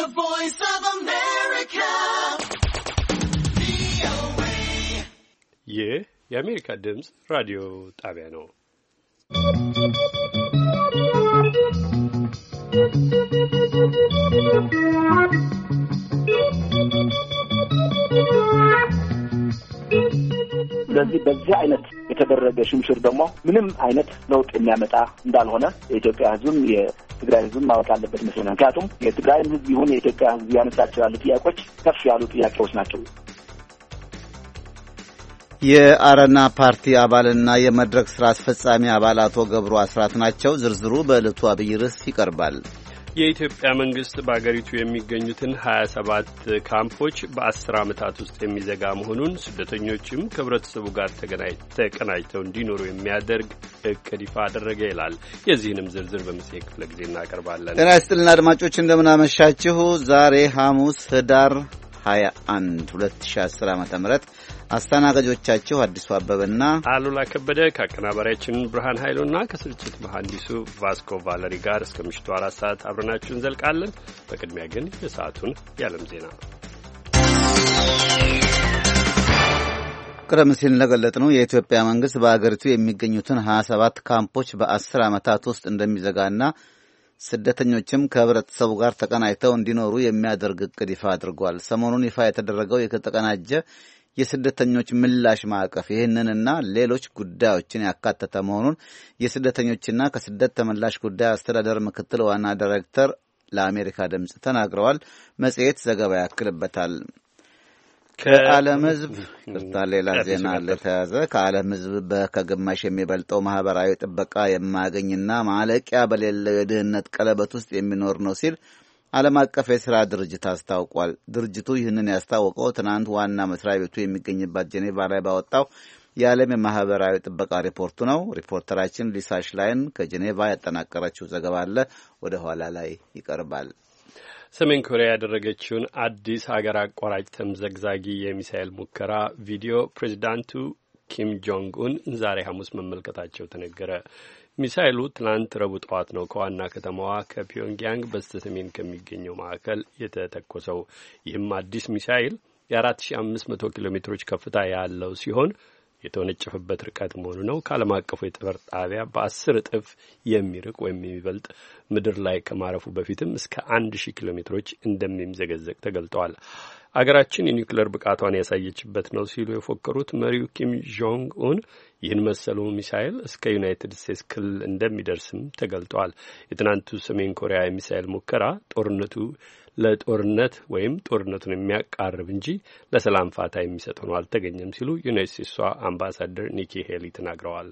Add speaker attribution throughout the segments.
Speaker 1: The Voice of America.
Speaker 2: ይህ የአሜሪካ ድምፅ ራዲዮ ጣቢያ ነው።
Speaker 3: ስለዚህ በዚህ አይነት የተደረገ ሽምሽር ደግሞ ምንም አይነት ለውጥ የሚያመጣ እንዳልሆነ የኢትዮጵያ ሕዝብም የትግራይ ሕዝብም ማወቅ አለበት መስሎኛል። ምክንያቱም የትግራይ ሕዝብ ይሁን የኢትዮጵያ ሕዝብ ያነሳቸው ያሉ ጥያቄዎች ከፍ ያሉ ጥያቄዎች ናቸው።
Speaker 4: የአረና ፓርቲ አባልና የመድረክ ስራ አስፈጻሚ አባል አቶ ገብሩ አስራት ናቸው። ዝርዝሩ በዕለቱ አብይ ርዕስ ይቀርባል።
Speaker 2: የኢትዮጵያ መንግስት በአገሪቱ የሚገኙትን 27 ካምፖች በ10 ዓመታት ውስጥ የሚዘጋ መሆኑን ስደተኞችም ከህብረተሰቡ ጋር ተቀናጅተው እንዲኖሩ የሚያደርግ እቅድ ይፋ አደረገ ይላል። የዚህንም ዝርዝር በመጽሔት ክፍለ ጊዜ እናቀርባለን።
Speaker 4: ጤና ይስጥልና አድማጮች እንደምናመሻችሁ። ዛሬ ሐሙስ ህዳር 21 2010 ዓ.ም አስተናጋጆቻችሁ አዲሱ አበበና
Speaker 2: አሉላ ከበደ ከአቀናባሪያችን ብርሃን ኃይሉና ከስርጭት መሐንዲሱ ቫስኮ ቫለሪ ጋር እስከ ምሽቱ 4 ሰዓት አብረናችሁ እንዘልቃለን። በቅድሚያ ግን የሰዓቱን የዓለም ዜና።
Speaker 4: ቀደም ሲል እንደገለጽነው የኢትዮጵያ መንግስት በአገሪቱ የሚገኙትን 27 ካምፖች በ10 ዓመታት ውስጥ እንደሚዘጋና ስደተኞችም ከህብረተሰቡ ጋር ተቀናጅተው እንዲኖሩ የሚያደርግ እቅድ ይፋ አድርጓል። ሰሞኑን ይፋ የተደረገው የተቀናጀ የስደተኞች ምላሽ ማዕቀፍ ይህንንና ሌሎች ጉዳዮችን ያካተተ መሆኑን የስደተኞችና ከስደት ተመላሽ ጉዳይ አስተዳደር ምክትል ዋና ዳይሬክተር ለአሜሪካ ድምፅ ተናግረዋል። መጽሔት ዘገባ ያክልበታል። ከዓለም ህዝብ ሌላ ዜና ለተያዘ ከዓለም ህዝብ ከግማሽ የሚበልጠው ማህበራዊ ጥበቃ የማያገኝና ማለቂያ በሌለው የድህነት ቀለበት ውስጥ የሚኖር ነው ሲል ዓለም አቀፍ የሥራ ድርጅት አስታውቋል። ድርጅቱ ይህንን ያስታወቀው ትናንት ዋና መስሪያ ቤቱ የሚገኝባት ጄኔቫ ላይ ባወጣው የዓለም የማህበራዊ ጥበቃ ሪፖርቱ ነው። ሪፖርተራችን ሊሳ ሽላይን ከጄኔቫ ያጠናቀረችው ዘገባ አለ፣ ወደ ኋላ ላይ ይቀርባል።
Speaker 2: ሰሜን ኮሪያ ያደረገችውን አዲስ ሀገር አቋራጭ ተምዘግዛጊ የሚሳኤል ሙከራ ቪዲዮ ፕሬዚዳንቱ ኪም ጆንግ ኡን ዛሬ ሐሙስ መመልከታቸው ተነገረ። ሚሳኤሉ ትናንት ረቡዕ ጠዋት ነው ከዋና ከተማዋ ከፒዮንግያንግ በስተሰሜን ከሚገኘው ማዕከል የተተኮሰው። ይህም አዲስ ሚሳኤል የ4500 ኪሎ ሜትሮች ከፍታ ያለው ሲሆን የተወነጨፈበት ርቀት መሆኑ ነው ከዓለም አቀፉ የጠፈር ጣቢያ በ10 እጥፍ የሚርቅ ወይም የሚበልጥ ምድር ላይ ከማረፉ በፊትም እስከ 1000 ኪሎ ሜትሮች እንደሚምዘገዘግ ተገልጠዋል። አገራችን የኒውክሌር ብቃቷን ያሳየችበት ነው ሲሉ የፎከሩት መሪው ኪም ጆንግ ኡን ይህን መሰሉ ሚሳኤል እስከ ዩናይትድ ስቴትስ ክልል እንደሚደርስም ተገልጧል። የትናንቱ ሰሜን ኮሪያ የሚሳኤል ሙከራ ለጦርነት ወይም ጦርነቱን የሚያቃርብ እንጂ ለሰላም ፋታ የሚሰጥ ሆኖ አልተገኘም ሲሉ ዩናይትድ ስቴትሷ አምባሳደር ኒኪ ሄሊ ተናግረዋል።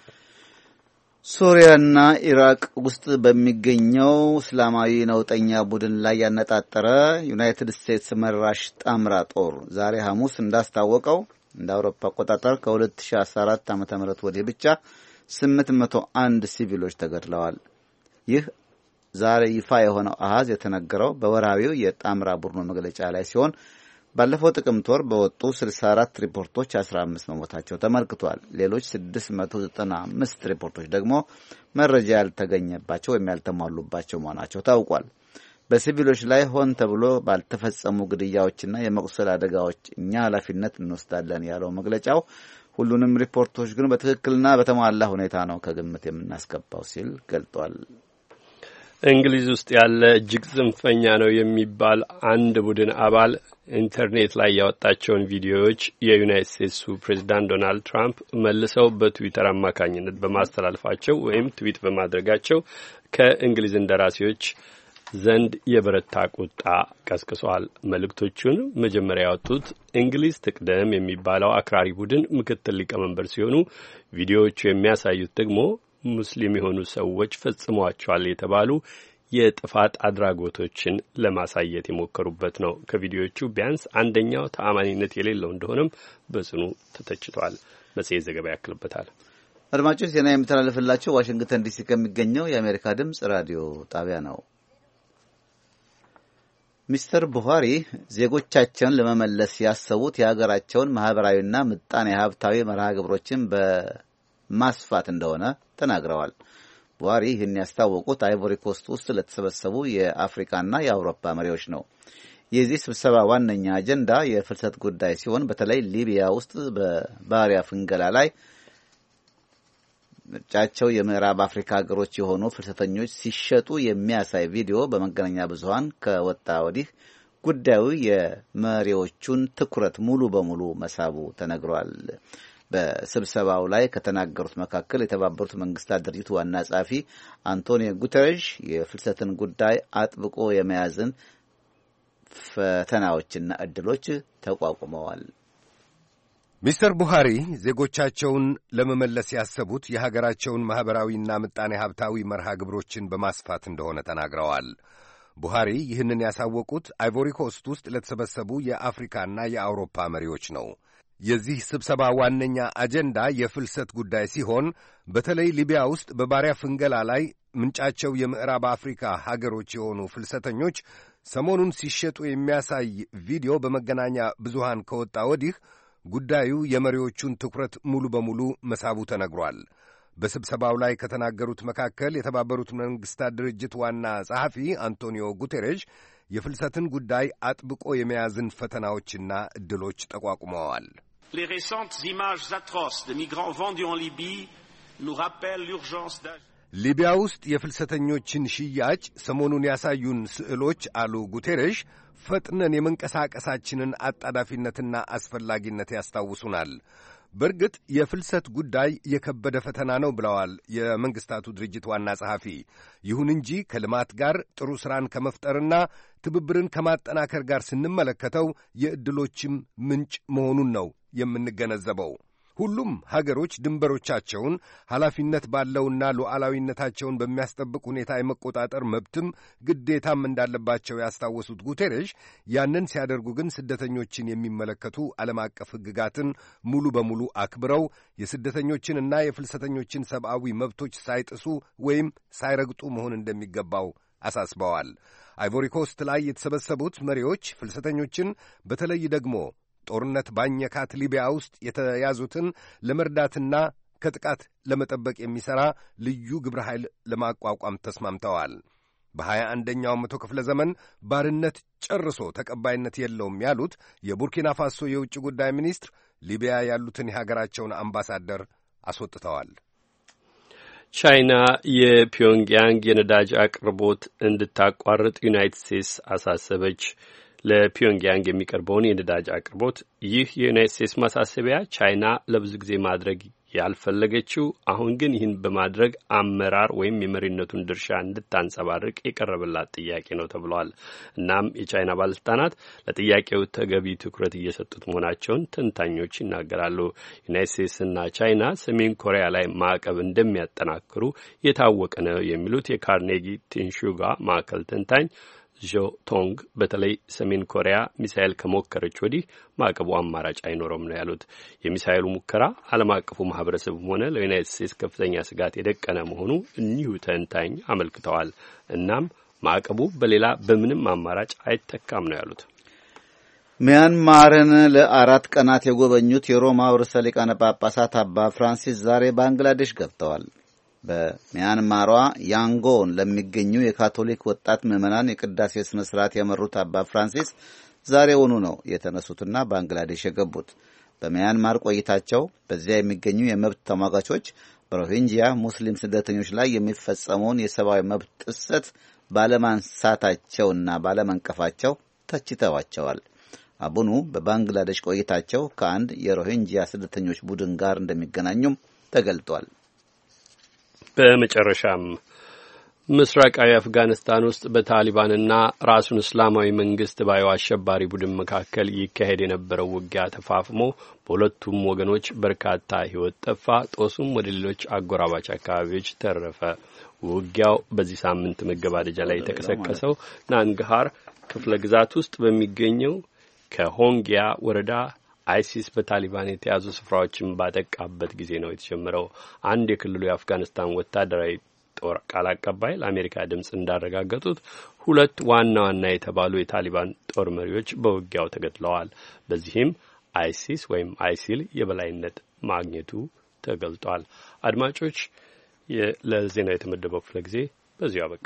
Speaker 4: ሶሪያና ኢራቅ ውስጥ በሚገኘው እስላማዊ ነውጠኛ ቡድን ላይ ያነጣጠረ ዩናይትድ ስቴትስ መራሽ ጣምራ ጦር ዛሬ ሐሙስ እንዳስታወቀው እንደ አውሮፓ አቆጣጠር ከ2014 ዓ.ም ወዲህ ብቻ 801 ሲቪሎች ተገድለዋል። ይህ ዛሬ ይፋ የሆነው አሃዝ የተነገረው በወራዊው የጣምራ ቡድኑ መግለጫ ላይ ሲሆን ባለፈው ጥቅምት ወር በወጡ 64 ሪፖርቶች 15 መሞታቸው ተመልክቷል። ሌሎች 695 ሪፖርቶች ደግሞ መረጃ ያልተገኘባቸው ወይም ያልተሟሉባቸው መሆናቸው ታውቋል። በሲቪሎች ላይ ሆን ተብሎ ባልተፈጸሙ ግድያዎችና የመቁሰል አደጋዎች እኛ ኃላፊነት እንወስዳለን ያለው መግለጫው ሁሉንም ሪፖርቶች ግን በትክክልና በተሟላ ሁኔታ ነው ከግምት የምናስገባው ሲል ገልጧል።
Speaker 2: እንግሊዝ ውስጥ ያለ እጅግ ጽንፈኛ ነው የሚባል አንድ ቡድን አባል ኢንተርኔት ላይ ያወጣቸውን ቪዲዮዎች የዩናይትድ ስቴትሱ ፕሬዚዳንት ዶናልድ ትራምፕ መልሰው በትዊተር አማካኝነት በማስተላለፋቸው ወይም ትዊት በማድረጋቸው ከእንግሊዝ እንደራሴዎች ዘንድ የበረታ ቁጣ ቀስቅሷል። መልእክቶቹን መጀመሪያ ያወጡት እንግሊዝ ትቅደም የሚባለው አክራሪ ቡድን ምክትል ሊቀመንበር ሲሆኑ ቪዲዮዎቹ የሚያሳዩት ደግሞ ሙስሊም የሆኑ ሰዎች ፈጽመዋቸዋል የተባሉ የጥፋት አድራጎቶችን ለማሳየት የሞከሩበት ነው። ከቪዲዮዎቹ ቢያንስ አንደኛው ተአማኒነት የሌለው እንደሆነም በጽኑ ተተችቷል። መጽሔት ዘገባ ያክልበታል።
Speaker 4: አድማጮች ዜና የሚተላለፍላቸው ዋሽንግተን ዲሲ ከሚገኘው የአሜሪካ ድምፅ ራዲዮ ጣቢያ ነው። ሚስተር ቡሃሪ ዜጎቻቸውን ለመመለስ ያሰቡት የሀገራቸውን ማህበራዊና ምጣኔ ሀብታዊ መርሃ ግብሮችን በማስፋት እንደሆነ ተናግረዋል። ቡሃሪ ይህን ያስታወቁት አይቮሪ ኮስት ውስጥ ለተሰበሰቡ የአፍሪካና የአውሮፓ መሪዎች ነው። የዚህ ስብሰባ ዋነኛ አጀንዳ የፍልሰት ጉዳይ ሲሆን በተለይ ሊቢያ ውስጥ በባሪያ ፍንገላ ላይ ምርጫቸው የምዕራብ አፍሪካ ሀገሮች የሆኑ ፍልሰተኞች ሲሸጡ የሚያሳይ ቪዲዮ በመገናኛ ብዙኃን ከወጣ ወዲህ ጉዳዩ የመሪዎቹን ትኩረት ሙሉ በሙሉ መሳቡ ተነግሯል። በስብሰባው ላይ ከተናገሩት መካከል የተባበሩት መንግስታት ድርጅት ዋና ጸሐፊ አንቶኒዮ ጉተሬሽ የፍልሰትን ጉዳይ አጥብቆ የመያዝን ፈተናዎችና እድሎች ተቋቁመዋል።
Speaker 5: ሚስተር ቡሃሪ ዜጎቻቸውን ለመመለስ ያሰቡት የሀገራቸውን ማኅበራዊና ምጣኔ ሀብታዊ መርሃ ግብሮችን በማስፋት እንደሆነ ተናግረዋል። ቡሃሪ ይህንን ያሳወቁት አይቮሪ ኮስት ውስጥ ለተሰበሰቡ የአፍሪካና የአውሮፓ መሪዎች ነው። የዚህ ስብሰባ ዋነኛ አጀንዳ የፍልሰት ጉዳይ ሲሆን በተለይ ሊቢያ ውስጥ በባሪያ ፍንገላ ላይ ምንጫቸው የምዕራብ አፍሪካ ሀገሮች የሆኑ ፍልሰተኞች ሰሞኑን ሲሸጡ የሚያሳይ ቪዲዮ በመገናኛ ብዙሃን ከወጣ ወዲህ ጉዳዩ የመሪዎቹን ትኩረት ሙሉ በሙሉ መሳቡ ተነግሯል። በስብሰባው ላይ ከተናገሩት መካከል የተባበሩት መንግስታት ድርጅት ዋና ጸሐፊ አንቶኒዮ ጉቴሬሽ የፍልሰትን ጉዳይ አጥብቆ የመያዝን ፈተናዎችና ዕድሎች ጠቋቁመዋል።
Speaker 6: Les récentes images atroces de migrants vendus en Libye nous rappellent l'urgence d'agir.
Speaker 5: ሊቢያ ውስጥ የፍልሰተኞችን ሽያጭ ሰሞኑን ያሳዩን ስዕሎች አሉ ጉቴሬሽ ፈጥነን የመንቀሳቀሳችንን አጣዳፊነትና አስፈላጊነት ያስታውሱናል። በእርግጥ የፍልሰት ጉዳይ የከበደ ፈተና ነው ብለዋል የመንግስታቱ ድርጅት ዋና ጸሐፊ። ይሁን እንጂ ከልማት ጋር ጥሩ ሥራን ከመፍጠርና ትብብርን ከማጠናከር ጋር ስንመለከተው የዕድሎችም ምንጭ መሆኑን ነው የምንገነዘበው። ሁሉም ሀገሮች ድንበሮቻቸውን ኃላፊነት ባለውና ሉዓላዊነታቸውን በሚያስጠብቅ ሁኔታ የመቆጣጠር መብትም ግዴታም እንዳለባቸው ያስታወሱት ጉቴሬሽ ያንን ሲያደርጉ ግን ስደተኞችን የሚመለከቱ ዓለም አቀፍ ሕግጋትን ሙሉ በሙሉ አክብረው የስደተኞችንና የፍልሰተኞችን ሰብአዊ መብቶች ሳይጥሱ ወይም ሳይረግጡ መሆን እንደሚገባው አሳስበዋል። አይቮሪ ኮስት ላይ የተሰበሰቡት መሪዎች ፍልሰተኞችን በተለይ ደግሞ ጦርነት ባኘካት ሊቢያ ውስጥ የተያዙትን ለመርዳትና ከጥቃት ለመጠበቅ የሚሠራ ልዩ ግብረ ኃይል ለማቋቋም ተስማምተዋል። በ21ኛው መቶ ክፍለ ዘመን ባርነት ጨርሶ ተቀባይነት የለውም ያሉት የቡርኪና ፋሶ የውጭ ጉዳይ ሚኒስትር ሊቢያ ያሉትን የሀገራቸውን አምባሳደር አስወጥተዋል።
Speaker 2: ቻይና የፒዮንግያንግ የነዳጅ አቅርቦት እንድታቋርጥ ዩናይትድ ስቴትስ አሳሰበች። ለፒዮንግያንግ የሚቀርበውን የነዳጅ አቅርቦት ይህ የዩናይትድ ስቴትስ ማሳሰቢያ ቻይና ለብዙ ጊዜ ማድረግ ያልፈለገችው አሁን ግን ይህን በማድረግ አመራር ወይም የመሪነቱን ድርሻ እንድታንጸባርቅ የቀረበላት ጥያቄ ነው ተብሏል። እናም የቻይና ባለስልጣናት ለጥያቄው ተገቢ ትኩረት እየሰጡት መሆናቸውን ተንታኞች ይናገራሉ። ዩናይትድ ስቴትስና ቻይና ሰሜን ኮሪያ ላይ ማዕቀብ እንደሚያጠናክሩ የታወቀ ነው የሚሉት የካርኔጊ ቲንሹጋ ማዕከል ተንታኝ ዦ ቶንግ በተለይ ሰሜን ኮሪያ ሚሳኤል ከሞከረች ወዲህ ማዕቀቡ አማራጭ አይኖረውም ነው ያሉት። የሚሳኤሉ ሙከራ ዓለም አቀፉ ማህበረሰብም ሆነ ለዩናይትድ ስቴትስ ከፍተኛ ስጋት የደቀነ መሆኑ እኒሁ ተንታኝ አመልክተዋል። እናም ማዕቀቡ በሌላ በምንም አማራጭ አይተካም ነው ያሉት።
Speaker 4: ሚያንማርን ለ4 ቀናት የጎበኙት የሮማ ርዕሰ ሊቃነ ጳጳሳት አባ ፍራንሲስ ዛሬ ባንግላዴሽ ገብተዋል። በሚያንማሯ ያንጎን ለሚገኙ የካቶሊክ ወጣት ምዕመናን የቅዳሴ ስነ ስርዓት የመሩት አባ ፍራንሲስ ዛሬውኑ ነው የተነሱትና ባንግላዴሽ የገቡት። በሚያንማር ቆይታቸው በዚያ የሚገኙ የመብት ተሟጋቾች በሮሂንጂያ ሙስሊም ስደተኞች ላይ የሚፈጸመውን የሰብአዊ መብት ጥሰት ባለማንሳታቸውና ባለመንቀፋቸው ተችተዋቸዋል። አቡኑ በባንግላዴሽ ቆይታቸው ከአንድ የሮሂንጂያ ስደተኞች ቡድን ጋር እንደሚገናኙም ተገልጧል።
Speaker 2: በመጨረሻም ምስራቃዊ አፍጋኒስታን ውስጥ በታሊባንና ራሱን እስላማዊ መንግስት ባዩ አሸባሪ ቡድን መካከል ይካሄድ የነበረው ውጊያ ተፋፍሞ በሁለቱም ወገኖች በርካታ ሕይወት ጠፋ። ጦሱም ወደ ሌሎች አጎራባች አካባቢዎች ተረፈ። ውጊያው በዚህ ሳምንት መገባደጃ ላይ የተቀሰቀሰው ናንጋሃር ክፍለ ግዛት ውስጥ በሚገኘው ከሆንጊያ ወረዳ አይሲስ በታሊባን የተያዙ ስፍራዎችን ባጠቃበት ጊዜ ነው የተጀመረው። አንድ የክልሉ የአፍጋኒስታን ወታደራዊ ጦር ቃል አቀባይ ለአሜሪካ ድምፅ እንዳረጋገጡት 2 ዋና ዋና የተባሉ የታሊባን ጦር መሪዎች በውጊያው ተገድለዋል። በዚህም አይሲስ ወይም አይሲል የበላይነት ማግኘቱ ተገልጧል። አድማጮች፣ ለዜና የተመደበው ክፍለ ጊዜ በዚሁ አበቃ።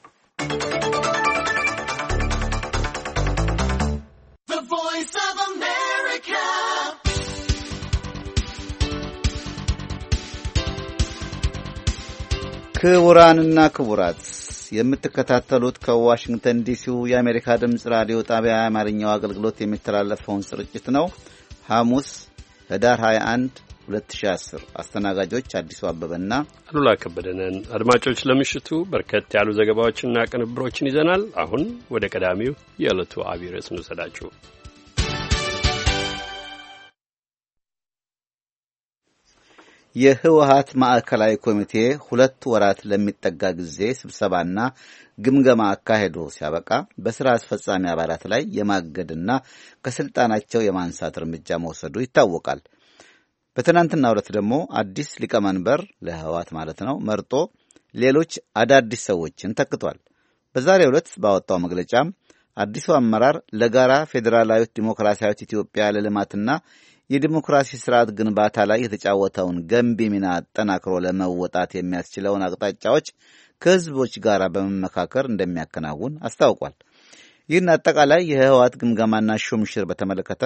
Speaker 4: ክቡራንና ክቡራት የምትከታተሉት ከዋሽንግተን ዲሲው የአሜሪካ ድምፅ ራዲዮ ጣቢያ የአማርኛው አገልግሎት የሚተላለፈውን ስርጭት ነው። ሐሙስ ህዳር 21 2010 አስተናጋጆች አዲሱ አበበና
Speaker 2: አሉላ ከበደነን። አድማጮች ለምሽቱ በርከት ያሉ ዘገባዎችና ቅንብሮችን ይዘናል። አሁን ወደ ቀዳሚው የዕለቱ አብይ ርዕስ እንውሰዳችሁ።
Speaker 4: የህወሓት ማዕከላዊ ኮሚቴ 2 ወራት ለሚጠጋ ጊዜ ስብሰባና ግምገማ አካሄዶ ሲያበቃ በስራ አስፈጻሚ አባላት ላይ የማገድና ከስልጣናቸው የማንሳት እርምጃ መውሰዱ ይታወቃል። በትናንትናው ዕለት ደግሞ አዲስ ሊቀመንበር ለህወሓት ማለት ነው መርጦ ሌሎች አዳዲስ ሰዎችን ተክቷል። በዛሬው ዕለት ባወጣው መግለጫም አዲሱ አመራር ለጋራ ፌዴራላዊት ዲሞክራሲያዊት ኢትዮጵያ ለልማትና የዲሞክራሲ ስርዓት ግንባታ ላይ የተጫወተውን ገንቢ ሚና አጠናክሮ ለመወጣት የሚያስችለውን አቅጣጫዎች ከህዝቦች ጋር በመመካከር እንደሚያከናውን አስታውቋል። ይህን አጠቃላይ የህወሓት ግምገማና ሹምሽር በተመለከተ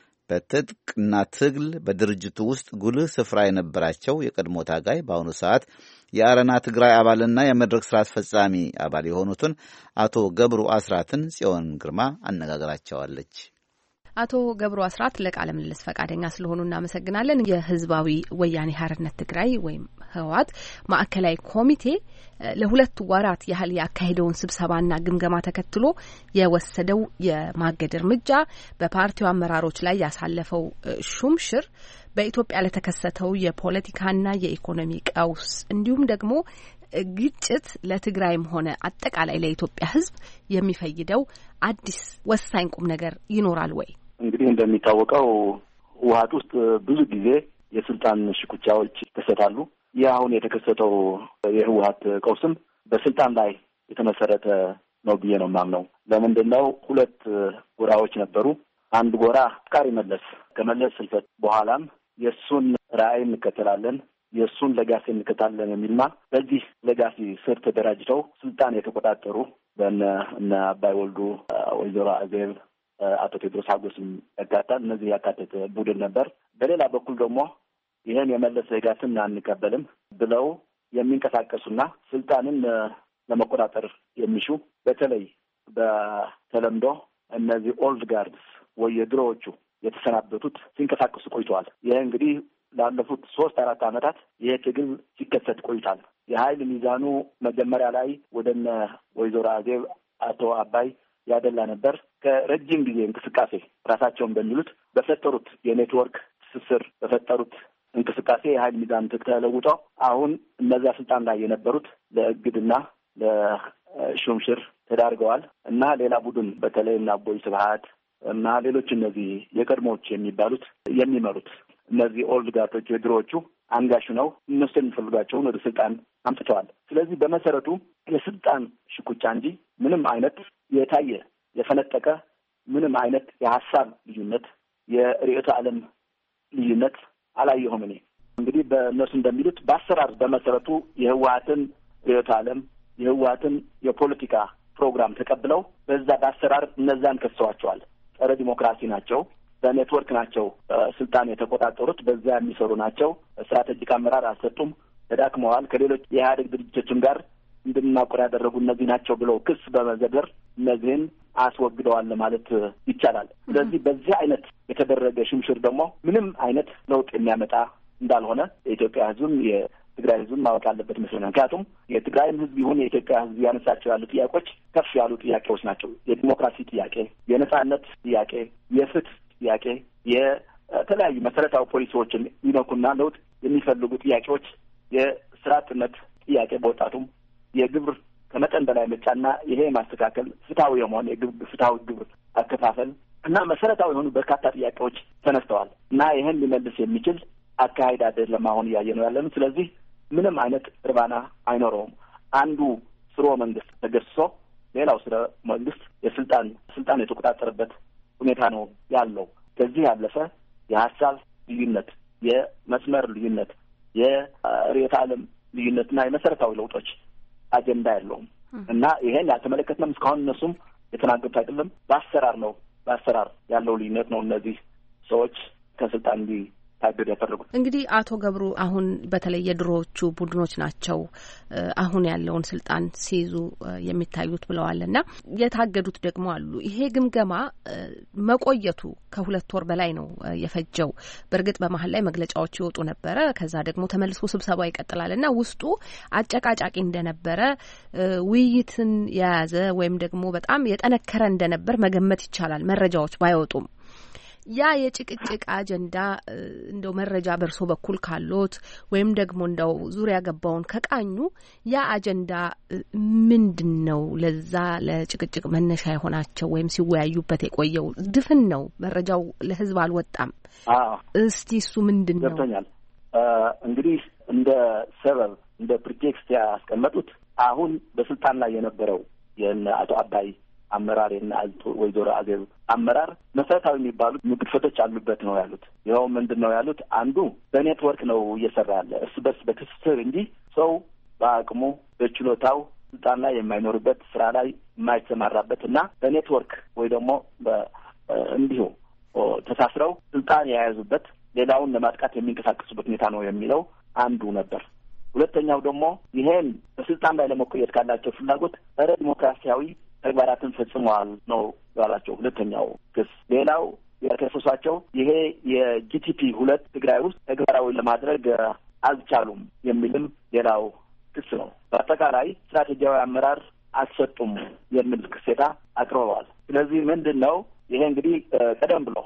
Speaker 4: በትጥቅና ትግል በድርጅቱ ውስጥ ጉልህ ስፍራ የነበራቸው የቀድሞ ታጋይ በአሁኑ ሰዓት የአረና ትግራይ አባልና የመድረክ ስራ አስፈጻሚ አባል የሆኑትን አቶ ገብሩ አስራትን ጽዮን ግርማ አነጋግራቸዋለች።
Speaker 7: አቶ ገብሩ አስራት ለቃለ ምልልስ ፈቃደኛ ስለሆኑ እናመሰግናለን። የህዝባዊ ወያኔ ሓርነት ትግራይ ወይም ህወሓት ማዕከላዊ ኮሚቴ ለ2 ወራት ያህል ያካሄደውን ስብሰባና ግምገማ ተከትሎ የወሰደው የማገድ እርምጃ፣ በፓርቲው አመራሮች ላይ ያሳለፈው ሹምሽር በኢትዮጵያ ለተከሰተው የፖለቲካና የኢኮኖሚ ቀውስ እንዲሁም ደግሞ ግጭት ለትግራይም ሆነ አጠቃላይ ለኢትዮጵያ ህዝብ የሚፈይደው አዲስ ወሳኝ ቁም ነገር ይኖራል ወይ?
Speaker 3: እንግዲህ እንደሚታወቀው ህወሓት ውስጥ ብዙ ጊዜ የስልጣን ሽኩቻዎች ይከሰታሉ። ይህ አሁን የተከሰተው የህወሓት ቀውስም በስልጣን ላይ የተመሰረተ ነው ብዬ ነው የማምነው። ለምንድን ነው? 2 ጎራዎች ነበሩ። አንድ ጎራ አፍቃሪ መለስ ከመለስ ስልፈት በኋላም የእሱን ራዕይ እንከተላለን፣ የእሱን ለጋሴ እንከተላለን የሚልና በዚህ ለጋሴ ስር ተደራጅተው ስልጣን የተቆጣጠሩ በእነ አባይ ወልዱ፣ ወይዘሮ አዜብ፣ አቶ ቴድሮስ ሀጎስም ያካታል። እነዚህ ያካተተ ቡድን ነበር። በሌላ በኩል ደግሞ ይህን የመለስ ለጋስን አንቀበልም ብለው የሚንቀሳቀሱና ስልጣንን ለመቆጣጠር የሚሹ በተለይ በተለምዶ እነዚህ ኦልድ ጋርድስ ወይ የድሮዎቹ የተሰናበቱት ሲንቀሳቀሱ ቆይተዋል። ይህ እንግዲህ ላለፉት 3-4 ዓመታት ይሄ ትግል ሲከሰት ቆይቷል። የኃይል ሚዛኑ መጀመሪያ ላይ ወደነ ወይዘሮ አዜብ፣ አቶ አባይ ያደላ ነበር። ከረጅም ጊዜ እንቅስቃሴ ራሳቸውን በሚሉት በፈጠሩት የኔትወርክ ትስስር በፈጠሩት እንቅስቃሴ የኃይል ሚዛን ተለውጦ አሁን እነዚያ ስልጣን ላይ የነበሩት ለእግድና ለሹምሽር ተዳርገዋል እና ሌላ ቡድን በተለይ እና አቦይ ስብሀት እና ሌሎች እነዚህ የቀድሞዎች የሚባሉት የሚመሩት እነዚህ ኦልድ ጋርዶች የድሮዎቹ አንጋሹ ነው እነሱ የሚፈልጓቸውን ወደ ስልጣን አምጥተዋል። ስለዚህ በመሰረቱ የስልጣን ሽኩቻ እንጂ ምንም አይነት የታየ የፈነጠቀ ምንም አይነት የሀሳብ ልዩነት የርዕዮተ ዓለም ልዩነት አላየሁም። እኔ እንግዲህ በእነሱ እንደሚሉት በአሰራር በመሰረቱ የህወሓትን ርዕዮተ ዓለም የህወሓትን የፖለቲካ ፕሮግራም ተቀብለው በዛ በአሰራር እነዛን ከሰዋቸዋል። ጸረ ዲሞክራሲ ናቸው፣ በኔትወርክ ናቸው ስልጣን የተቆጣጠሩት፣ በዛ የሚሰሩ ናቸው፣ ስትራቴጂክ አመራር አልሰጡም፣ ተዳክመዋል፣ ከሌሎች የኢህአዴግ ድርጅቶችም ጋር እንድናቆር ያደረጉ እነዚህ ናቸው ብለው ክስ በመዘደር እነዚህን አስወግደዋል ማለት ይቻላል። ስለዚህ በዚህ አይነት የተደረገ ሽምሽር ደግሞ ምንም አይነት ለውጥ የሚያመጣ እንዳልሆነ የኢትዮጵያ ህዝብም የትግራይ ህዝብም ማወቅ አለበት ይመስለኛል። ምክንያቱም የትግራይም ህዝብ ይሁን የኢትዮጵያ ህዝብ ያነሳቸው ያሉ ጥያቄዎች ከፍ ያሉ ጥያቄዎች ናቸው። የዲሞክራሲ ጥያቄ፣ የነጻነት ጥያቄ፣ የፍትህ ጥያቄ፣ የተለያዩ መሰረታዊ ፖሊሲዎችን ይነኩና ለውጥ የሚፈልጉ ጥያቄዎች፣ የስራ አጥነት ጥያቄ፣ በወጣቱም የግብር ከመጠን በላይ መጫና ይሄ ማስተካከል፣ ፍትሐዊ የመሆን ፍትሐዊ ግብር አከፋፈል እና መሰረታዊ የሆኑ በርካታ ጥያቄዎች ተነስተዋል እና ይህን ሊመልስ የሚችል አካሄድ አይደለም አሁን እያየ ነው ያለን። ስለዚህ ምንም አይነት እርባና አይኖረውም። አንዱ ስርወ መንግስት ተገስሶ ሌላው ስርወ መንግስት ስልጣን የተቆጣጠረበት ሁኔታ ነው ያለው። ከዚህ ያለፈ የሀሳብ ልዩነት፣ የመስመር ልዩነት፣ የርዕዮተ ዓለም ልዩነትና የመሰረታዊ ለውጦች አጀንዳ ያለውም እና ይሄን ያልተመለከትነው እስካሁን እነሱም የተናገሩት አይደለም። በአሰራር ያለው ልዩነት ነው እነዚህ ሰዎች ከስልጣን እንዲታገዱ ያደረጉት።
Speaker 7: እንግዲህ አቶ ገብሩ አሁን በተለይ የድሮዎቹ ቡድኖች ናቸው አሁን ያለውን ስልጣን ሲይዙ የሚታዩት ብለዋልና የታገዱት ደግሞ አሉ። ይሄ ግምገማ መቆየቱ ከ2 ወር በላይ ነው የፈጀው። በእርግጥ በመሀል ላይ መግለጫዎች ይወጡ ነበረ። ከዛ ደግሞ ተመልሶ ስብሰባ ይቀጥላልና ውስጡ አጨቃጫቂ እንደነበረ ውይይትን የያዘ ወይም ደግሞ በጣም የጠነከረ እንደነበር መገመት ይቻላል መረጃዎች ባይወጡም። ያ የጭቅጭቅ አጀንዳ እንደው መረጃ በርሶ በኩል ካሎት ወይም ደግሞ እንደው ዙሪያ ገባውን ከቃኙ ያ አጀንዳ ምንድነው? ለዛ ለጭቅጭቅ መነሻ የሆናቸው ወይም ሲወያዩበት የቆየው ድፍን ነው፣ መረጃው ለህዝብ አልወጣም። እስቲ እሱ ምንድነው?
Speaker 3: ገብቶኛል። እንግዲህ እንደ ሰበብ እንደ ፕሪቴክስት ያስቀመጡት አሁን በስልጣን ላይ የነበረው የነ አቶ አባይ አመራር እና ወይዘሮ አዜብ አመራር መሰረታዊ የሚባሉ ግድፈቶች አሉበት ነው ያሉት። ይኸው ምንድነው ያሉት? አንዱ በኔትወርክ ነው እየሰራ ያለ እርስ በርስ በትስስር እንጂ ሰው በአቅሙ በችሎታው ስልጣን ላይ የማይኖርበት ስራ ላይ የማይሰማራበት እና በኔትወርክ ወይ ደግሞ እንዲሁ ተሳስረው ስልጣን የያዙበት ሌላውን ለማጥቃት የሚንቀሳቀሱበት ሁኔታ ነው የሚለው አንዱ ነበር። ሁለተኛው ደግሞ ይሄን በስልጣን ላይ ለመቆየት ካላቸው ፍላጎት ጸረ ዲሞክራሲያዊ ተግባራትን ፈጽመዋል ነው ያላቸው ሁለተኛው ክስ። ሌላው የከሰሷቸው ይሄ የጂቲፒ 2 ትግራይ ውስጥ ተግባራዊ ለማድረግ አልቻሉም የሚልም ሌላው ክስ ነው። በአጠቃላይ ስትራቴጂያዊ አመራር አልሰጡም የሚል ክሴታ አቅርበዋል። ስለዚህ ምንድን ነው ይሄ እንግዲህ ቀደም ብሎ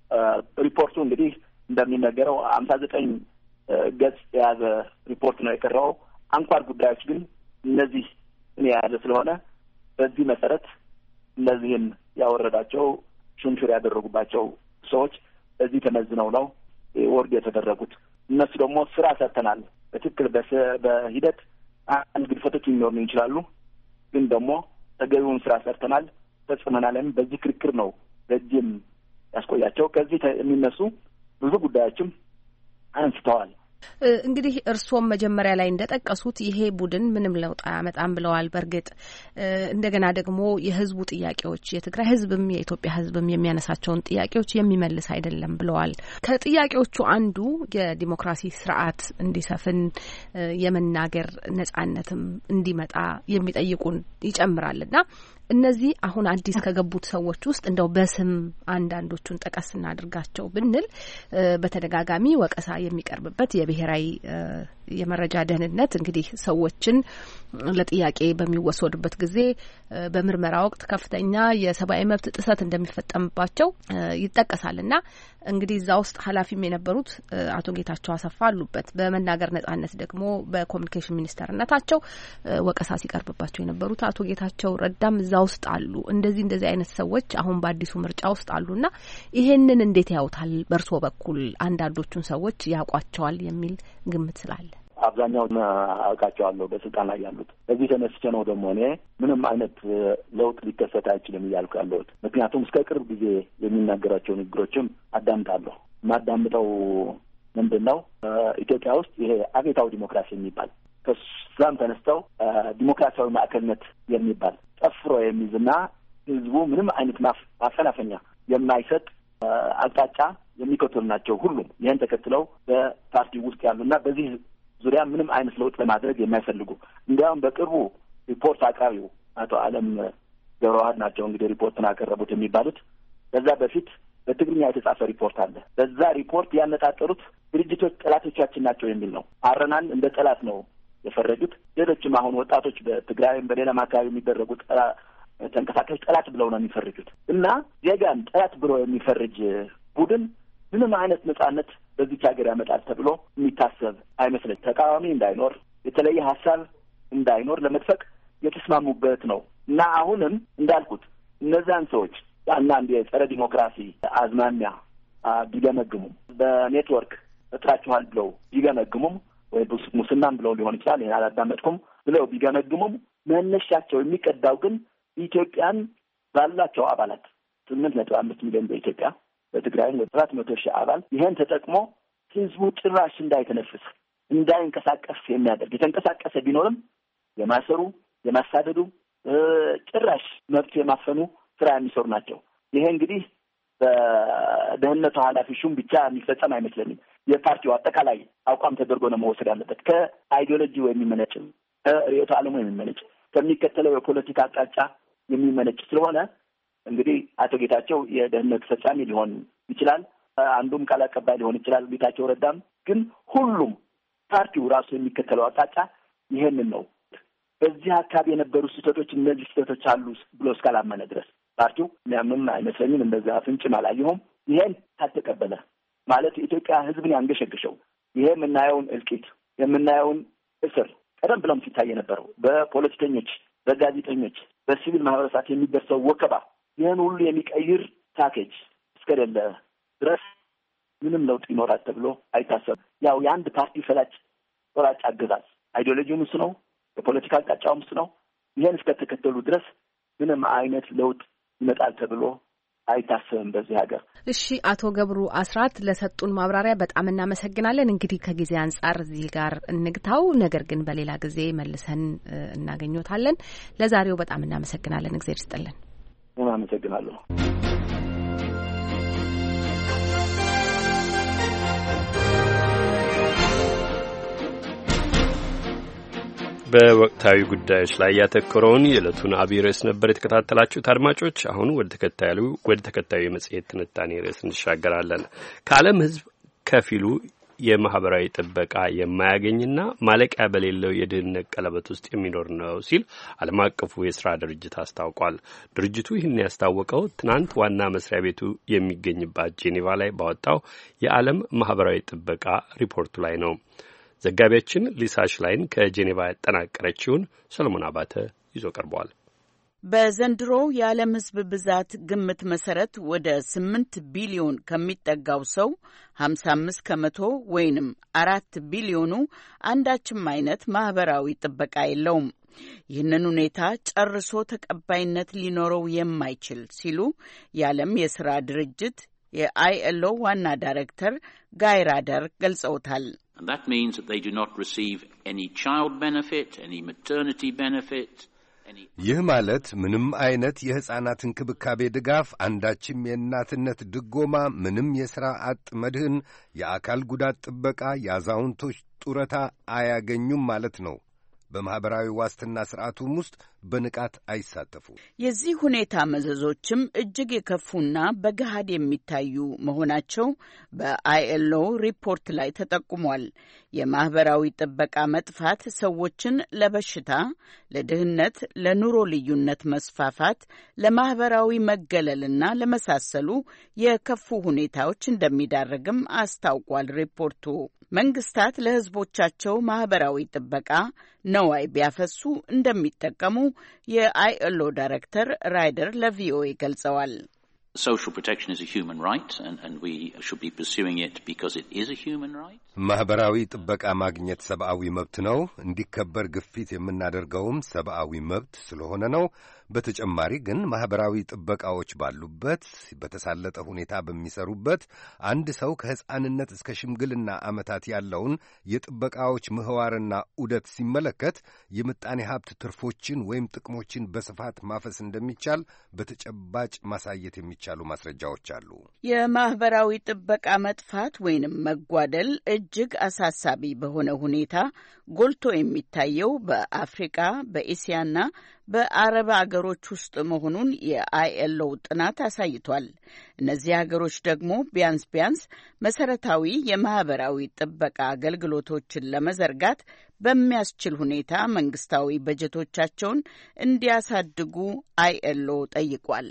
Speaker 3: ሪፖርቱ እንግዲህ እንደሚነገረው 59 ገጽ የያዘ ሪፖርት ነው የቀረበው። አንኳር ጉዳዮች ግን እነዚህ የያዘ ስለሆነ በዚህ መሰረት እነዚህን ያወረዳቸው ሹምሽር ያደረጉባቸው ሰዎች በዚህ ተመዝነው ነው ወርድ የተደረጉት። እነሱ ደግሞ ስራ ሰርተናል፣ በትክክል በሂደት አንድ ግድፈቶች ሊኖሩ ይችላሉ፣ ግን ደግሞ ተገቢውን ስራ ሰርተናል ፈጽመናል። በዚህ ክርክር ነው ረጅም ያስቆያቸው። ከዚህ የሚነሱ ብዙ ጉዳዮችም አንስተዋል።
Speaker 7: እንግዲህ እርስዎም መጀመሪያ ላይ እንደጠቀሱት ይሄ ቡድን ምንም ለውጥ አያመጣም ብለዋል። በእርግጥ እንደገና ደግሞ የህዝቡ ጥያቄዎች የትግራይ ህዝብም የኢትዮጵያ ህዝብም የሚያነሳቸውን ጥያቄዎች የሚመልስ አይደለም ብለዋል። ከጥያቄዎቹ አንዱ የዲሞክራሲ ስርዓት እንዲሰፍን የመናገር ነጻነትም እንዲመጣ የሚጠይቁን ይጨምራልና እነዚህ አሁን አዲስ ከገቡት ሰዎች ውስጥ እንደው በስም አንዳንዶቹን ጠቀስ እናድርጋቸው ብንል በተደጋጋሚ ወቀሳ የሚቀርብበት የብሔራዊ የመረጃ ደህንነት እንግዲህ ሰዎችን ለጥያቄ በሚወሰዱበት ጊዜ በምርመራ ወቅት ከፍተኛ የሰብአዊ መብት ጥሰት እንደሚፈጸምባቸው ይጠቀሳልና እንግዲህ እዛ ውስጥ ኃላፊም የነበሩት አቶ ጌታቸው አሰፋ አሉበት። በመናገር ነጻነት ደግሞ በኮሚኒኬሽን ሚኒስተርነታቸው ወቀሳ ሲቀርብባቸው የነበሩት አቶ ጌታቸው ረዳም እዛ ውስጥ አሉ። እንደዚህ አይነት ሰዎች አሁን በአዲሱ ምርጫ ውስጥ አሉና ይሄንን እንዴት ያውታል? በእርሶ በኩል አንዳንዶቹን ሰዎች ያውቋቸዋል የሚል ግምት ስላለ።
Speaker 3: አብዛኛውን አውቃቸዋለሁ በስልጣን ላይ ያሉት። በዚህ ተነስቼ ነው ደግሞ እኔ ምንም አይነት ለውጥ ሊከሰት አይችልም እያልኩ ያለሁት። ምክንያቱም እስከ ቅርብ ጊዜ የሚናገራቸው ንግግሮችም አዳምጣለሁ። የማዳምጠው ምንድን ነው ኢትዮጵያ ውስጥ ይሄ አብዮታዊ ዲሞክራሲ የሚባል ከዛም ተነስተው ዲሞክራሲያዊ ማዕከልነት የሚባል ጠፍሮ የሚይዝና ህዝቡ ምንም አይነት ማፈናፈኛ የማይሰጥ አቅጣጫ የሚከተሉ ናቸው ሁሉም። ይህን ተከትለው በፓርቲ ውስጥ ያሉና በዚህ ዙሪያ ምንም አይነት ለውጥ ለማድረግ የማይፈልጉ እንዲያውም በቅርቡ ሪፖርት አቅራቢው አቶ አለም ገብረዋህድ ናቸው እንግዲህ ሪፖርትን አቀረቡት የሚባሉት። በዛ በፊት በትግርኛ የተጻፈ ሪፖርት አለ። በዛ ሪፖርት ያነጣጠሩት ድርጅቶች ጠላቶቻችን ናቸው የሚል ነው። አረናን እንደ ጠላት ነው የፈረጁት። ሌሎችም አሁን ወጣቶች በትግራይም በሌላም አካባቢ የሚደረጉ ተንቀሳቃሽ ጠላት ብለው ነው የሚፈርጁት እና ዜጋን ጠላት ብሎ የሚፈርጅ ቡድን ምንም አይነት ነጻነት በዚች ሀገር ያመጣል ተብሎ የሚታሰብ አይመስለኝ። ተቃዋሚ እንዳይኖር፣ የተለየ ሀሳብ እንዳይኖር ለመድፈቅ የተስማሙበት ነው እና አሁንም እንዳልኩት እነዛን ሰዎች አንዳንድ የጸረ ዲሞክራሲ አዝማሚያ ቢገመግሙም በኔትወርክ እጥራችኋል ብለው ቢገመግሙም ወይ ሙስናም ብለው ሊሆን ይችላል፣ ይሄን አላዳመጥኩም ብለው ቢገመግሙም መነሻቸው የሚቀዳው ግን ኢትዮጵያን ባላቸው አባላት 8.5 ሚሊዮን በኢትዮጵያ በትግራይም 700,000 አባል ይሄን ተጠቅሞ ህዝቡ ጭራሽ እንዳይተነፍስ እንዳይንቀሳቀስ የሚያደርግ የተንቀሳቀሰ ቢኖርም የማሰሩ የማሳደዱ ጭራሽ መብት የማፈኑ ስራ የሚሰሩ ናቸው። ይሄ እንግዲህ በደህንነቱ ኃላፊ ሹም ብቻ የሚፈጸም አይመስለኝም። የፓርቲው አጠቃላይ አቋም ተደርጎ ነው መወሰድ ያለበት። ከአይዲዮሎጂው የሚመነጭ ከርዕዮተ ዓለሙ የሚመነጭ ከሚከተለው የፖለቲካ አቅጣጫ የሚመነጭ ስለሆነ እንግዲህ አቶ ጌታቸው የደህንነት ፈጻሚ ሊሆን ይችላል፣ አንዱም ቃል አቀባይ ሊሆን ይችላል። ጌታቸው ረዳም ግን ሁሉም ፓርቲው ራሱ የሚከተለው አቅጣጫ ይሄንን ነው። በዚህ አካባቢ የነበሩ ስህተቶች እነዚህ ስህተቶች አሉ ብሎ እስካላመነ ድረስ ፓርቲው ምንም አይመስለኝም። እንደዛ ፍንጭም አላየሁም። ይሄን ካልተቀበለ ማለት የኢትዮጵያ ሕዝብን ያንገሸግሸው ይሄ የምናየውን እልቂት የምናየውን እስር ቀደም ብሎም ሲታይ የነበረው በፖለቲከኞች፣ በጋዜጠኞች፣ በሲቪል ማህበረሰብ የሚደርሰው ወከባ ይህን ሁሉ የሚቀይር ፓኬጅ እስከሌለ ድረስ ምንም ለውጥ ይኖራል ተብሎ አይታሰብም። ያው የአንድ ፓርቲ ፈላጭ ቆራጭ አገዛዝ አይዲዮሎጂውም እሱ ነው፣ የፖለቲካ አቅጣጫውም እሱ ነው። ይህን እስከተከተሉ ድረስ ምንም አይነት ለውጥ ይመጣል ተብሎ አይታሰብም በዚህ ሀገር።
Speaker 7: እሺ፣ አቶ ገብሩ አስራት ለሰጡን ማብራሪያ በጣም እናመሰግናለን። እንግዲህ ከጊዜ አንጻር እዚህ ጋር እንግታው፣ ነገር ግን በሌላ ጊዜ መልሰን እናገኘታለን። ለዛሬው በጣም እናመሰግናለን። እግዚአብሔር ይስጥልን።
Speaker 3: አመሰግናለሁ።
Speaker 2: በወቅታዊ ጉዳዮች ላይ ያተኮረውን የዕለቱን አብይ ርዕስ ነበር የተከታተላችሁት አድማጮች። አሁን ወደ ተከታዩ የመጽሔት ትንታኔ ርዕስ እንሻገራለን። ከዓለም ሕዝብ ከፊሉ የማህበራዊ ጥበቃ የማያገኝና ማለቂያ በሌለው የድህነት ቀለበት ውስጥ የሚኖር ነው ሲል ዓለም አቀፉ የስራ ድርጅት አስታውቋል። ድርጅቱ ይህን ያስታወቀው ትናንት ዋና መስሪያ ቤቱ የሚገኝባት ጄኔቫ ላይ ባወጣው የዓለም ማህበራዊ ጥበቃ ሪፖርቱ ላይ ነው። ዘጋቢያችን ሊሳ ሽላይን ከጄኔቫ ያጠናቀረችውን ሰለሞን አባተ ይዞ ቀርቧል።
Speaker 8: በዘንድሮው የዓለም ሕዝብ ብዛት ግምት መሰረት ወደ 8 ቢሊዮን ከሚጠጋው ሰው 55 ከመቶ ወይንም 4 ቢሊዮኑ አንዳችም አይነት ማህበራዊ ጥበቃ የለውም። ይህንን ሁኔታ ጨርሶ ተቀባይነት ሊኖረው የማይችል ሲሉ የዓለም የሥራ ድርጅት የአይኤልኦ ዋና ዳይሬክተር ጋይ ራደር ገልጸውታል።
Speaker 9: And that means that they do not receive any child benefit, any maternity benefit.
Speaker 5: ይህ ማለት ምንም አይነት የሕፃናት እንክብካቤ ድጋፍ፣ አንዳችም የእናትነት ድጎማ፣ ምንም የሥራ አጥ መድህን፣ የአካል ጉዳት ጥበቃ፣ የአዛውንቶች ጡረታ አያገኙም ማለት ነው። በማኅበራዊ ዋስትና ሥርዓቱም ውስጥ በንቃት አይሳተፉ።
Speaker 8: የዚህ ሁኔታ መዘዞችም እጅግ የከፉና በገሃድ የሚታዩ መሆናቸው በአይኤልኦ ሪፖርት ላይ ተጠቁሟል። የማኅበራዊ ጥበቃ መጥፋት ሰዎችን ለበሽታ፣ ለድህነት፣ ለኑሮ ልዩነት መስፋፋት፣ ለማኅበራዊ መገለልና ለመሳሰሉ የከፉ ሁኔታዎች እንደሚዳረግም አስታውቋል ሪፖርቱ። መንግስታት ለሕዝቦቻቸው ማኅበራዊ ጥበቃ ነዋይ ቢያፈሱ እንደሚጠቀሙ የአይኤልኦ ዳይሬክተር ራይደር ለቪኦኤ ገልጸዋል።
Speaker 9: Social protection is a human right and we should be pursuing it because it is a human right.
Speaker 5: ማህበራዊ ጥበቃ ማግኘት ሰብአዊ መብት ነው። እንዲከበር ግፊት የምናደርገውም ሰብአዊ መብት ስለሆነ ነው። በተጨማሪ ግን ማህበራዊ ጥበቃዎች ባሉበት በተሳለጠ ሁኔታ በሚሰሩበት አንድ ሰው ከሕፃንነት እስከ ሽምግልና ዓመታት ያለውን የጥበቃዎች ምህዋርና ዑደት ሲመለከት የምጣኔ ሀብት ትርፎችን ወይም ጥቅሞችን በስፋት ማፈስ እንደሚቻል በተጨባጭ ማሳየት የሚቻሉ ማስረጃዎች አሉ።
Speaker 8: የማህበራዊ ጥበቃ መጥፋት ወይንም መጓደል እጅግ አሳሳቢ በሆነ ሁኔታ ጎልቶ የሚታየው በአፍሪካ፣ በኤስያና በአረብ አገሮች ውስጥ መሆኑን የአይኤልኦ ጥናት አሳይቷል። እነዚህ ሀገሮች ደግሞ ቢያንስ መሰረታዊ የማህበራዊ ጥበቃ አገልግሎቶችን ለመዘርጋት በሚያስችል ሁኔታ መንግስታዊ በጀቶቻቸውን እንዲያሳድጉ አይኤልኦ ጠይቋል።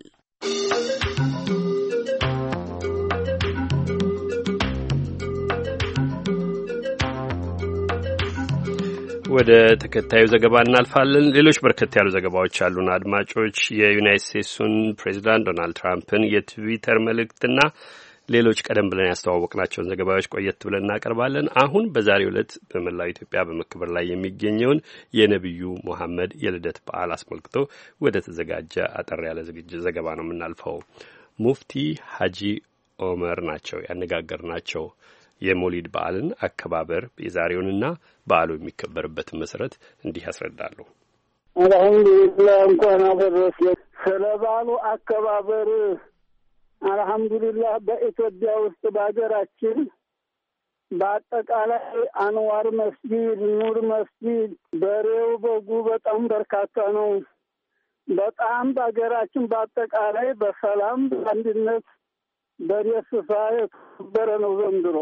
Speaker 2: ወደ ተከታዩ ዘገባ እናልፋለን። ሌሎች በርከት ያሉ ዘገባዎች አሉን አድማጮች። የዩናይትድ ስቴትሱን ፕሬዚዳንት ዶናልድ ትራምፕን የትዊተር መልእክትና ሌሎች ቀደም ብለን ያስተዋወቅናቸውን ዘገባዎች ቆየት ብለን እናቀርባለን። አሁን በዛሬው ዕለት በመላው ኢትዮጵያ በመከበር ላይ የሚገኘውን የነቢዩ መሐመድ የልደት በዓል አስመልክቶ ወደ ተዘጋጀ አጠር ያለ ዝግጅት ዘገባ ነው የምናልፈው። ሙፍቲ ሀጂ ኦመር ናቸው ያነጋገርናቸው። የሞሊድ በዓልን አከባበር የዛሬውንና በዓሉ የሚከበርበትን መሰረት እንዲህ ያስረዳሉ።
Speaker 10: አልሐምዱሊላህ እንኳን አደረሰን። ስለ በዓሉ አከባበር አልሐምዱሊላህ በኢትዮጵያ ውስጥ በሀገራችን በአጠቃላይ አንዋር መስጊድ፣ ኑር መስጊድ በሬው በጉ በጣም በርካታ ነው። በጣም በሀገራችን በአጠቃላይ በሰላም በአንድነት በደስታ የተከበረ ነው። ዘንድሮ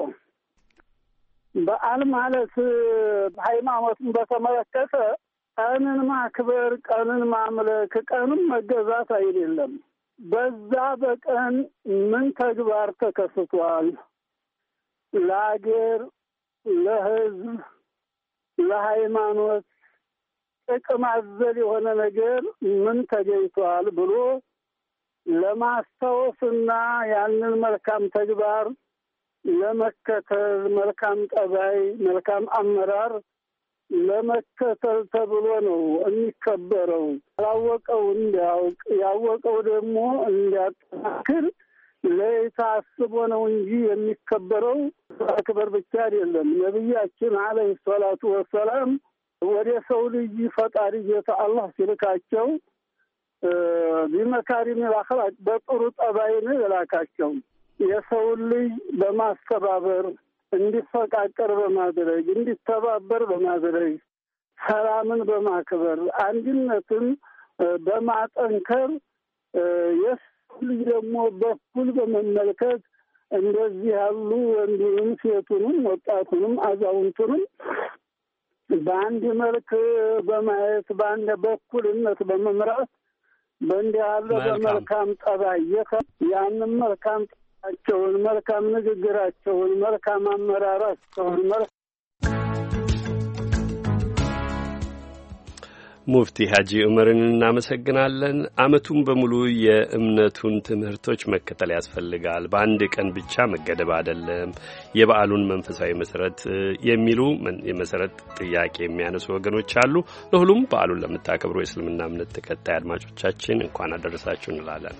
Speaker 10: በዓል ማለት ሃይማኖትን በተመለከተ ቀንን ማክበር፣ ቀንን ማምለክ፣ ቀንን መገዛት አይደለም። በዛ በቀን ምን ተግባር ተከስቷል? ለአገር፣ ለሕዝብ፣ ለሃይማኖት ጥቅም አዘል የሆነ ነገር ምን ተገኝቷል ብሎ ለማስታወስና ያንን መልካም ተግባር ለመከተል መልካም ጠባይ፣ መልካም አመራር ለመከተል ተብሎ ነው የሚከበረው። ያላወቀው እንዲያውቅ ያወቀው ደግሞ እንዲያጠናክር ለታስቦ ነው እንጂ የሚከበረው አክበር ብቻ አይደለም። ነብያችን አለይሂ ሰላቱ ወሰላም ወደ ሰው ልጅ ፈጣሪ ጌታ አላህ ሲልካቸው ቢመካሪሚል አኽላቅ በጥሩ ጠባይ ነው የላካቸው። የሰው ልጅ በማስተባበር እንዲፈቃቀር በማድረግ እንዲተባበር በማድረግ ሰላምን በማክበር አንድነትን በማጠንከር የሰው ልጅ ደግሞ በኩል በመመልከት እንደዚህ ያሉ ወንዱንም ሴቱንም ወጣቱንም አዛውንቱንም በአንድ መልክ በማየት በአንድ በኩልነት በመምራት በእንዲህ ያለ በመልካም ጠባይ ያንን መልካም ጠባያቸውን፣ መልካም ንግግራቸውን፣ መልካም አመራራቸውን
Speaker 2: ሙፍቲ ሀጂ ዑመርን እናመሰግናለን። ዓመቱን በሙሉ የእምነቱን ትምህርቶች መከተል ያስፈልጋል። በአንድ ቀን ብቻ መገደብ አይደለም። የበዓሉን መንፈሳዊ መሰረት የሚሉ የመሰረት ጥያቄ የሚያነሱ ወገኖች አሉ። ለሁሉም በዓሉን ለምታከብሩ የእስልምና እምነት ተከታይ አድማጮቻችን እንኳን አደረሳችሁ እንላለን።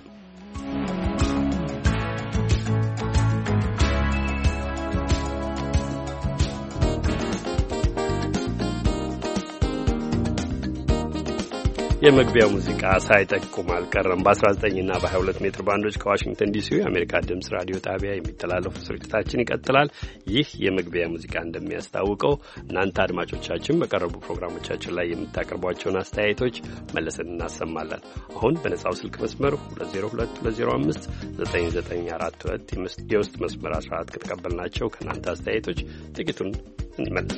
Speaker 2: የመግቢያው ሙዚቃ ሳይጠቁም አልቀረም። በ19 እና በ22 ሜትር ባንዶች ከዋሽንግተን ዲሲ የአሜሪካ ድምጽ ራዲዮ ጣቢያ የሚተላለፉ ስርጭታችን ይቀጥላል። ይህ የመግቢያ ሙዚቃ እንደሚያስታውቀው እናንተ አድማጮቻችን በቀረቡ ፕሮግራሞቻችን ላይ የምታቀርቧቸውን አስተያየቶች መልሰን እናሰማለን። አሁን በነጻው ስልክ መስመር 2022059942 የውስጥ መስመር 14 ከተቀበልናቸው ከእናንተ አስተያየቶች ጥቂቱን እንመለስ።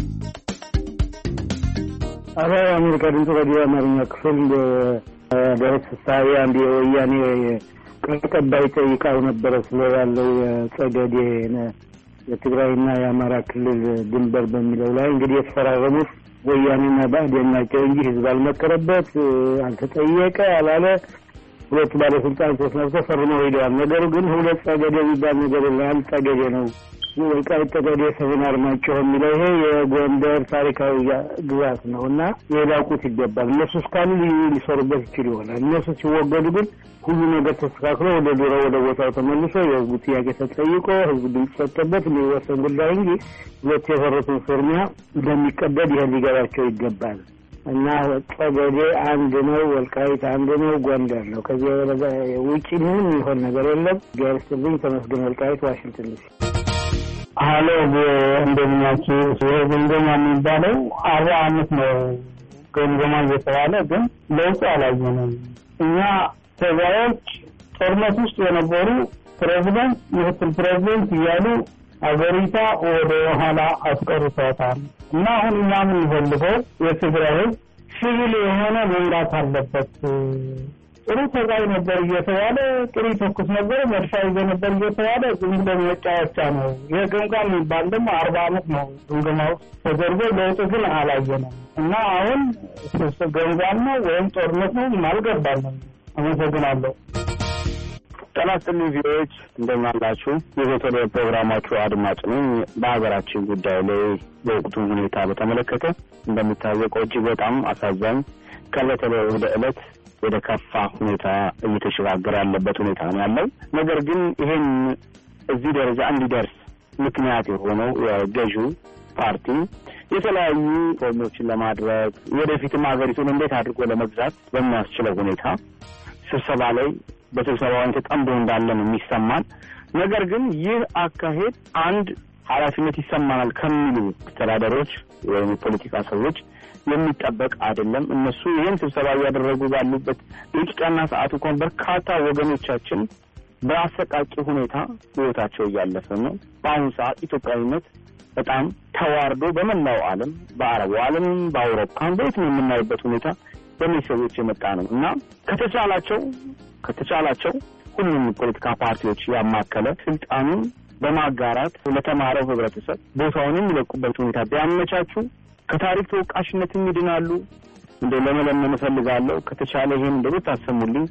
Speaker 10: አሜሪካ ድምጽ ራዲዮ አማርኛ ክፍል በደስታዊ አንድ የወያኔ ቀጣይ ጠይቃው ነበር ስለ ያለው የጸገዴ የትግራይና የአማራ ክልል ድንበር በሚለው ላይ እንግዲህ የተፈራረሙት ወያኔና ብአዴን ናቸው እንጂ ህዝብ አልመከረበት፣ አልተጠየቀ፣ አላለ። ሁለት ባለስልጣናት ተፈርመው ሄደዋል። ነገሩ ግን ሁለት ጸገዴ የሚባል ነገር የለም። ጸገዴ ነው ወልቃይት ጠገዴ ሰሜን አርማጭሆ የሚለው ይሄ የጎንደር ታሪካዊ ግዛት ነው እና የላቁት ይገባል። እነሱ እስካሉ ሊሰሩበት ይችል ይሆናል። እነሱ ሲወገዱ ግን ሁሉ ነገር ተስተካክሎ ወደ ድሮ ወደ ቦታው ተመልሶ የህዝቡ ጥያቄ ተጠይቆ ህዝቡ ድምፅ ሰጥቶበት የሚወሰን ጉዳይ እንጂ ሁለት የፈረሱን ፍርሚያ እንደሚቀደድ ይሄ ሊገባቸው ይገባል እና ጠገዴ አንድ ነው፣ ወልቃይት አንድ ነው፣ ጎንደር ነው። ከዚህ ውጭ ምንም ይሆን ነገር የለም። ጋርስትልኝ ተመስገን፣ ወልቃይት ዋሽንግተን ዲሲ።
Speaker 11: አሎ እንደምናችሁ። ግምገማ የሚባለው 40 ዓመት ነው ግምገማ እየተባለ ግን ለውጥ አላየንም። እኛ ተዛዎች ጦርነት ውስጥ የነበሩ ፕሬዝዳንት ምክትል ፕሬዝዳንት እያሉ አገሪቷ ወደ ኋላ አስቀርቷታል እና አሁን እኛ የምንፈልገው የትግራይ ህዝብ ሲቪል የሆነ መምራት አለበት። ጥሩ ተጋይ ነበር እየተባለ ጥሩ ተኩስ ነበር፣ መድፋ ይዞ ነበር እየተባለ ዝም ብሎ መጫወቻ ነው። ይሄ ግምገማ የሚባል ደግሞ 40 ዓመት ነው ግምገማው ተደርጎ ለውጥ ግን አላየንም እና አሁን ግምገማ ነው ወይም ጦርነት ነው አልገባንም። አመሰግናለሁ።
Speaker 12: ጤናስጥልኝ ቪዲዮዎች እንደማላችሁ የዘተለ ፕሮግራማችሁ አድማጭ ነኝ። በሀገራችን ጉዳይ ላይ በወቅቱን ሁኔታ በተመለከተ እንደሚታወቀው እጅግ በጣም አሳዛኝ ከዕለት ወደ ዕለት ወደ ከፋ ሁኔታ እየተሸጋገረ ያለበት ሁኔታ ነው ያለው። ነገር ግን ይሄን እዚህ ደረጃ እንዲደርስ ምክንያት የሆነው የገዢው ፓርቲ የተለያዩ ሪፎርሞችን ለማድረግ ወደፊትም ሀገሪቱን እንዴት አድርጎ ለመግዛት በሚያስችለው ሁኔታ ስብሰባ ላይ በስብሰባው ተጠምዶ እንዳለ ነው የሚሰማን። ነገር ግን ይህ አካሄድ አንድ ኃላፊነት ይሰማናል ከሚሉ አስተዳደሮች ወይም የፖለቲካ ሰዎች የሚጠበቅ አይደለም። እነሱ ይህን ስብሰባ እያደረጉ ባሉበት ደቂቃና ሰዓት እንኳን በርካታ ወገኖቻችን በአሰቃቂ ሁኔታ ህይወታቸው እያለፈ ነው። በአሁኑ ሰዓት ኢትዮጵያዊነት በጣም ተዋርዶ በመላው ዓለም በአረቡ ዓለም በአውሮፓም በየትም የምናይበት ሁኔታ በእነዚህ ሰዎች የመጣ ነው እና ከተቻላቸው ሁሉም ፖለቲካ ፓርቲዎች ያማከለ ስልጣኑን በማጋራት ለተማረው ህብረተሰብ ቦታውን የሚለቁበት ሁኔታ ቢያመቻቹ ከታሪክ ተወቃሽነት ይድናሉ። ለመለመን እፈልጋለሁ። ከተቻለ ይሄን ታሰሙልኝ።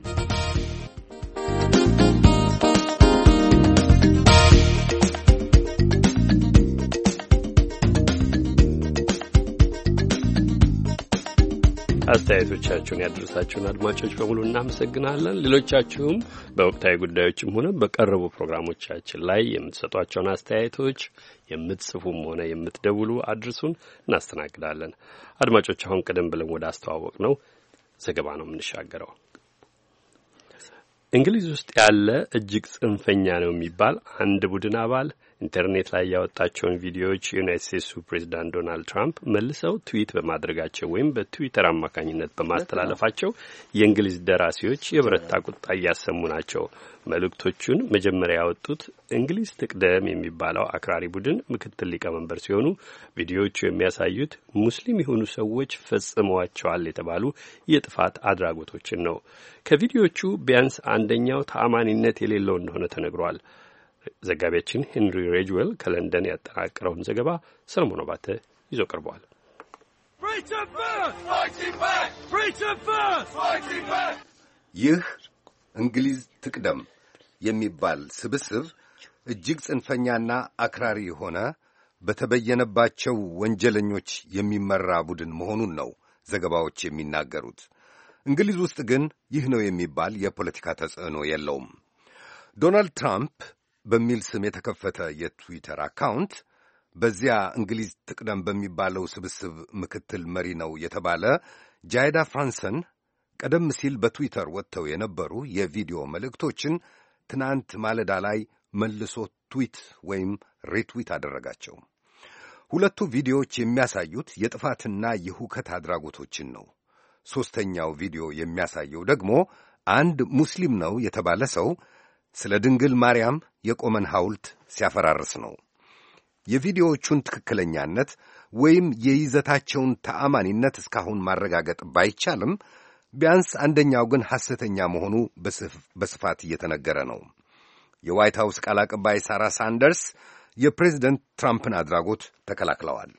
Speaker 2: አስተያየቶቻችሁን ያደረሳችሁን አድማጮች በሙሉ እናመሰግናለን። ሌሎቻችሁም በወቅታዊ ጉዳዮችም ሆነ በቀረቡ ፕሮግራሞቻችን ላይ የምትሰጧቸውን አስተያየቶች የምትጽፉም ሆነ የምትደውሉ አድርሱን፣ እናስተናግዳለን። አድማጮች አሁን ቀደም ብለን ወደ አስተዋወቅ ነው ዘገባ ነው የምንሻገረው። እንግሊዝ ውስጥ ያለ እጅግ ጽንፈኛ ነው የሚባል አንድ ቡድን አባል ኢንተርኔት ላይ ያወጣቸውን ቪዲዮዎች የዩናይትድ ስቴትሱ ፕሬዚዳንት ዶናልድ ትራምፕ መልሰው ትዊት በማድረጋቸው ወይም በትዊተር አማካኝነት በማስተላለፋቸው የእንግሊዝ ደራሲዎች የበረታ ቁጣ እያሰሙ ናቸው። መልእክቶቹን መጀመሪያ ያወጡት እንግሊዝ ትቅደም የሚባለው አክራሪ ቡድን ምክትል ሊቀመንበር ሲሆኑ ቪዲዮዎቹ የሚያሳዩት ሙስሊም የሆኑ ሰዎች ፈጽመዋቸዋል የተባሉ የጥፋት አድራጎቶችን ነው። ከቪዲዮዎቹ ቢያንስ አንደኛው ተአማኒነት የሌለው እንደሆነ ተነግሯል። ዘጋቢያችን ሄንሪ ሬጅዌል ከለንደን ያጠናቀረውን ዘገባ ሰለሞን አባተ ይዞ ቀርቧል።
Speaker 5: ይህ እንግሊዝ ትቅደም የሚባል ስብስብ እጅግ ጽንፈኛና አክራሪ የሆነ በተበየነባቸው ወንጀለኞች የሚመራ ቡድን መሆኑን ነው ዘገባዎች የሚናገሩት። እንግሊዝ ውስጥ ግን ይህ ነው የሚባል የፖለቲካ ተጽዕኖ የለውም። ዶናልድ ትራምፕ በሚል ስም የተከፈተ የትዊተር አካውንት በዚያ እንግሊዝ ትቅደም በሚባለው ስብስብ ምክትል መሪ ነው የተባለ ጃይዳ ፍራንሰን ቀደም ሲል በትዊተር ወጥተው የነበሩ የቪዲዮ መልእክቶችን ትናንት ማለዳ ላይ መልሶ ትዊት ወይም ሪትዊት አደረጋቸው። ሁለቱ ቪዲዮዎች የሚያሳዩት የጥፋትና የሁከት አድራጎቶችን ነው። ሦስተኛው ቪዲዮ የሚያሳየው ደግሞ አንድ ሙስሊም ነው የተባለ ሰው ስለ ድንግል ማርያም የቆመን ሐውልት ሲያፈራርስ ነው። የቪዲዮዎቹን ትክክለኛነት ወይም የይዘታቸውን ተአማኒነት እስካሁን ማረጋገጥ ባይቻልም ቢያንስ አንደኛው ግን ሐሰተኛ መሆኑ በስፋት እየተነገረ ነው። የዋይት ሃውስ ቃል አቀባይ ሳራ ሳንደርስ የፕሬዝደንት ትራምፕን አድራጎት ተከላክለዋል።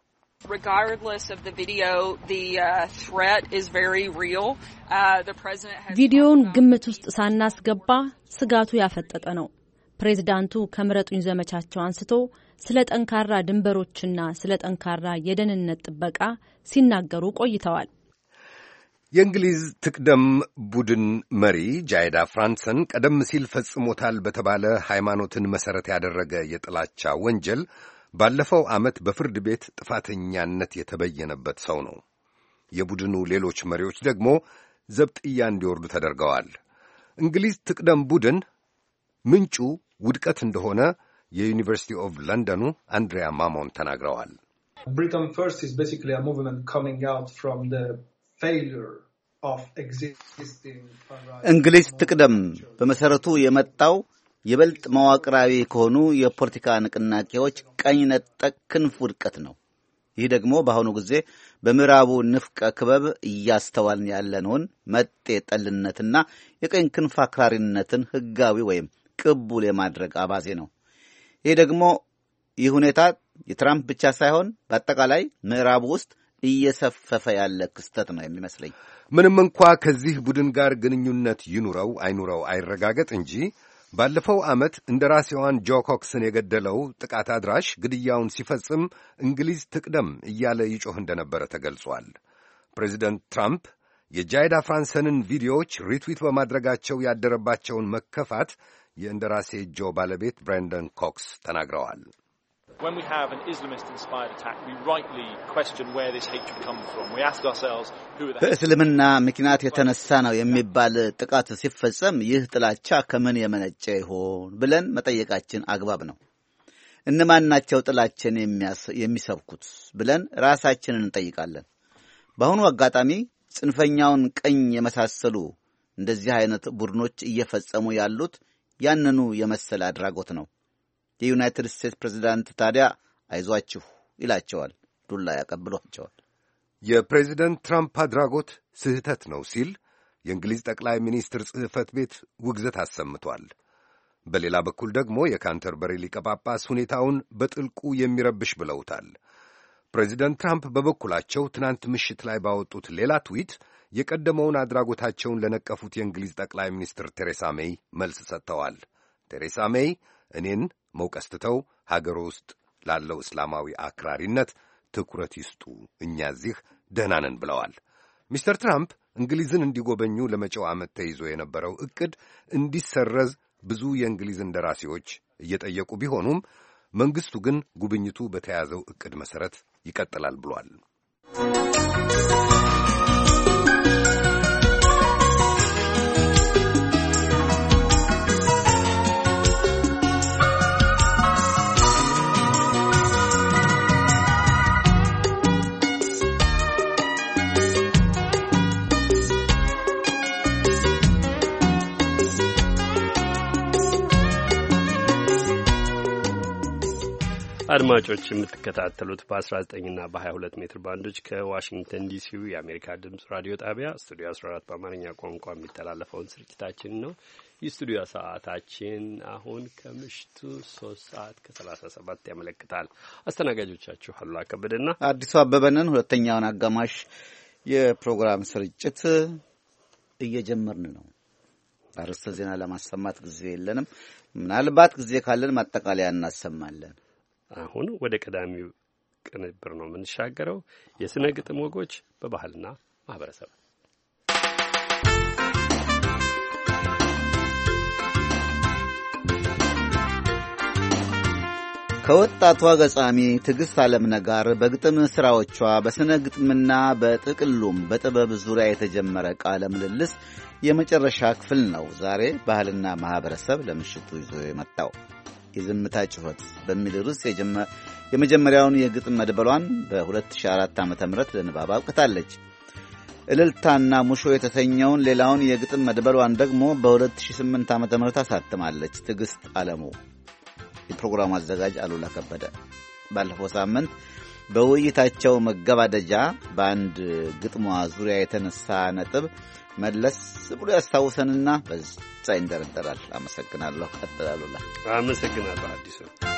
Speaker 13: ቪዲዮውን ግምት ውስጥ ሳናስገባ ስጋቱ ያፈጠጠ ነው። ፕሬዝዳንቱ ከምረጡኝ ዘመቻቸው አንስቶ ስለ ጠንካራ ድንበሮችና ስለ ጠንካራ የደህንነት ጥበቃ ሲናገሩ ቆይተዋል።
Speaker 5: የእንግሊዝ ትቅደም ቡድን መሪ ጃይዳ ፍራንሰን ቀደም ሲል ፈጽሞታል በተባለ ሃይማኖትን መሠረት ያደረገ የጥላቻ ወንጀል ባለፈው ዓመት በፍርድ ቤት ጥፋተኛነት የተበየነበት ሰው ነው። የቡድኑ ሌሎች መሪዎች ደግሞ ዘብጥያ እንዲወርዱ ተደርገዋል። እንግሊዝ ትቅደም ቡድን ምንጩ ውድቀት እንደሆነ የዩኒቨርሲቲ ኦፍ ለንደኑ አንድሪያ ማሞን ተናግረዋል።
Speaker 14: Britain First is basically a movement coming out from the failure of existing
Speaker 4: እንግሊዝ ትቅደም በመሰረቱ የመጣው ይበልጥ መዋቅራዊ ከሆኑ የፖለቲካ ንቅናቄዎች ቀኝ ነጠቅ ክንፍ ውድቀት ነው። ይህ ደግሞ በአሁኑ ጊዜ በምዕራቡ ንፍቀ ክበብ እያስተዋልን ያለነውን መጤ ጠልነትና የቀኝ ክንፍ አክራሪነትን ህጋዊ ወይም ቅቡል የማድረግ አባዜ ነው። ይህ ደግሞ ይህ ሁኔታ የትራምፕ ብቻ ሳይሆን በአጠቃላይ ምዕራቡ ውስጥ እየሰፈፈ ያለ ክስተት ነው የሚመስለኝ።
Speaker 5: ምንም እንኳ ከዚህ ቡድን ጋር ግንኙነት ይኑረው አይኑረው አይረጋገጥ እንጂ ባለፈው ዓመት እንደራሴዋን ጆ ኮክስን የገደለው ጥቃት አድራሽ ግድያውን ሲፈጽም እንግሊዝ ትቅደም እያለ ይጮህ እንደነበረ ተገልጿል። ፕሬዚደንት ትራምፕ የጃይዳ ፍራንሰንን ቪዲዮዎች ሪትዊት በማድረጋቸው ያደረባቸውን መከፋት የእንደራሴ ጆ ባለቤት ብራንደን ኮክስ ተናግረዋል።
Speaker 15: When we have an Islamist-inspired attack, we rightly question where this hatred comes from. We ask ourselves, who are the...
Speaker 4: በእስልምና ምክንያት የተነሳ ነው የሚባል ጥቃት ሲፈጸም ይህ ጥላቻ ከምን የመነጨ ይሆን ብለን መጠየቃችን አግባብ ነው። እነማን ናቸው ጥላቻን የሚሰብኩት ብለን ራሳችንን እንጠይቃለን። በአሁኑ አጋጣሚ ጽንፈኛውን ቀኝ የመሳሰሉ እንደዚህ አይነት ቡድኖች እየፈጸሙ ያሉት ያንኑ የመሰለ አድራጎት ነው። የዩናይትድ ስቴትስ ፕሬዝዳንት ታዲያ አይዟችሁ ይላቸዋል፣ ዱላ ያቀብሏቸዋል።
Speaker 5: የፕሬዝዳንት ትራምፕ አድራጎት ስህተት ነው ሲል የእንግሊዝ ጠቅላይ ሚኒስትር ጽሕፈት ቤት ውግዘት አሰምቷል። በሌላ በኩል ደግሞ የካንተርበሪ ሊቀ ጳጳስ ሁኔታውን በጥልቁ የሚረብሽ ብለውታል። ፕሬዚደንት ትራምፕ በበኩላቸው ትናንት ምሽት ላይ ባወጡት ሌላ ትዊት የቀደመውን አድራጎታቸውን ለነቀፉት የእንግሊዝ ጠቅላይ ሚኒስትር ቴሬሳ ሜይ መልስ ሰጥተዋል። ቴሬሳ ሜይ እኔን መውቀስ ትተው ሀገር ውስጥ ላለው እስላማዊ አክራሪነት ትኩረት ይስጡ፣ እኛ እዚህ ደህና ነን ብለዋል። ሚስተር ትራምፕ እንግሊዝን እንዲጎበኙ ለመጪው ዓመት ተይዞ የነበረው ዕቅድ እንዲሰረዝ ብዙ የእንግሊዝ እንደራሴዎች እየጠየቁ ቢሆኑም መንግሥቱ ግን ጉብኝቱ በተያዘው ዕቅድ መሠረት ይቀጥላል ብሏል።
Speaker 2: አድማጮች የምትከታተሉት በ19ና በ22 ሜትር ባንዶች ከዋሽንግተን ዲሲው የአሜሪካ ድምፅ ራዲዮ ጣቢያ ስቱዲዮ 14 በአማርኛ ቋንቋ የሚተላለፈውን ስርጭታችን ነው። የስቱዲዮ ሰዓታችን አሁን ከምሽቱ 3:37 ያመለክታል። አስተናጋጆቻችሁ አሉላ ከበደና
Speaker 4: አዲሱ አበበንን ሁለተኛውን አጋማሽ የፕሮግራም ስርጭት እየጀመርን ነው። አርዕስተ ዜና ለማሰማት ጊዜ የለንም። ምናልባት ጊዜ ካለን ማጠቃለያ እናሰማለን።
Speaker 2: አሁን ወደ ቀዳሚው ቅንብር ነው የምንሻገረው። የስነ ግጥም ወጎች በባህልና ማህበረሰብ
Speaker 4: ከወጣቷ ገጻሚ ትዕግስት አለምነህ ጋር በግጥም ስራዎቿ በስነ ግጥምና በጥቅሉም በጥበብ ዙሪያ የተጀመረ ቃለ ምልልስ የመጨረሻ ክፍል ነው ዛሬ ባህልና ማህበረሰብ ለምሽቱ ይዞ የመጣው። የዝምታ ጩኸት በሚል ርዕስ የመጀመሪያውን የግጥም መድበሏን በ2004 ዓ.ም ለንባብ አብቅታለች። እልልታና ሙሾ የተሰኘውን ሌላውን የግጥም መድበሏን ደግሞ በ2008 ዓ.ም አሳትማለች። ትዕግስት አለሙ። የፕሮግራሙ አዘጋጅ አሉላ ከበደ ባለፈው ሳምንት በውይይታቸው መገባደጃ በአንድ ግጥሟ ዙሪያ የተነሳ ነጥብ መለስ ብሎ ያስታውሰንና በዛ ይንደረደራል። አመሰግናለሁ። ቀጥላሉላ።
Speaker 2: አመሰግናለሁ አዲሱ።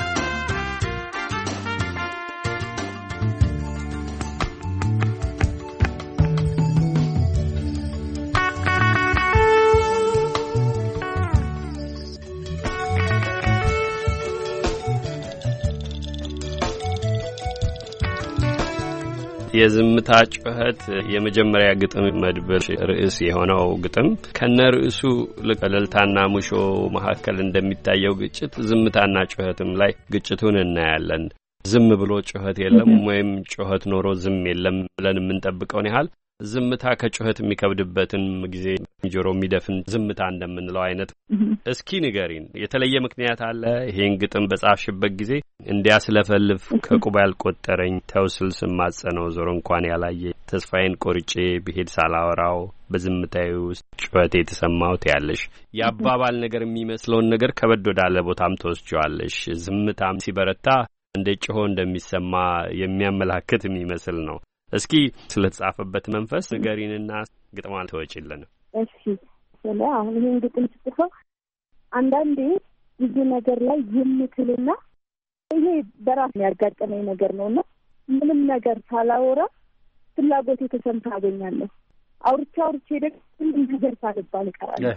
Speaker 2: የዝምታ ጩኸት የመጀመሪያ ግጥም መድብል ርዕስ የሆነው ግጥም ከነ ርዕሱ እልልታና ሙሾ መካከል እንደሚታየው ግጭት ዝምታና ጩኸትም ላይ ግጭቱን እናያለን። ዝም ብሎ ጩኸት የለም ወይም ጩኸት ኖሮ ዝም የለም ብለን የምንጠብቀውን ያህል ዝምታ ከጩኸት የሚከብድበትን ጊዜ ጆሮ የሚደፍን ዝምታ እንደምንለው አይነት። እስኪ ንገሪን፣ የተለየ ምክንያት አለ? ይሄን ግጥም በጻፍሽበት ጊዜ እንዲያስለፈልፍ ከቁባ ያልቆጠረኝ ተውስል ስማጸነው ዞር እንኳን ያላየ ተስፋዬን ቆርጬ ብሄድ ሳላወራው በዝምታዬ ውስጥ ጩኸት የተሰማው ትያለሽ። የአባባል ነገር የሚመስለውን ነገር ከበድ ወዳለ ቦታም ተወስጂዋለሽ። ዝምታም ሲበረታ እንደ ጮሆ እንደሚሰማ የሚያመላክት የሚመስል ነው። እስኪ ስለተጻፈበት መንፈስ ንገሪንና ግጥሟን ተወጪልን።
Speaker 16: እሺ፣ ስለ አሁን ይሄን ግጥም ጽፈው አንዳንዴ ብዙ ነገር ላይ የምትልና ይሄ በራስ ያጋጠመኝ ነገር ነውና ምንም ነገር ሳላወራ ፍላጎት የተሰምታ አገኛለሁ። አውርቼ ደግሞ ምንም ነገር ሳልባል እቀራለሁ።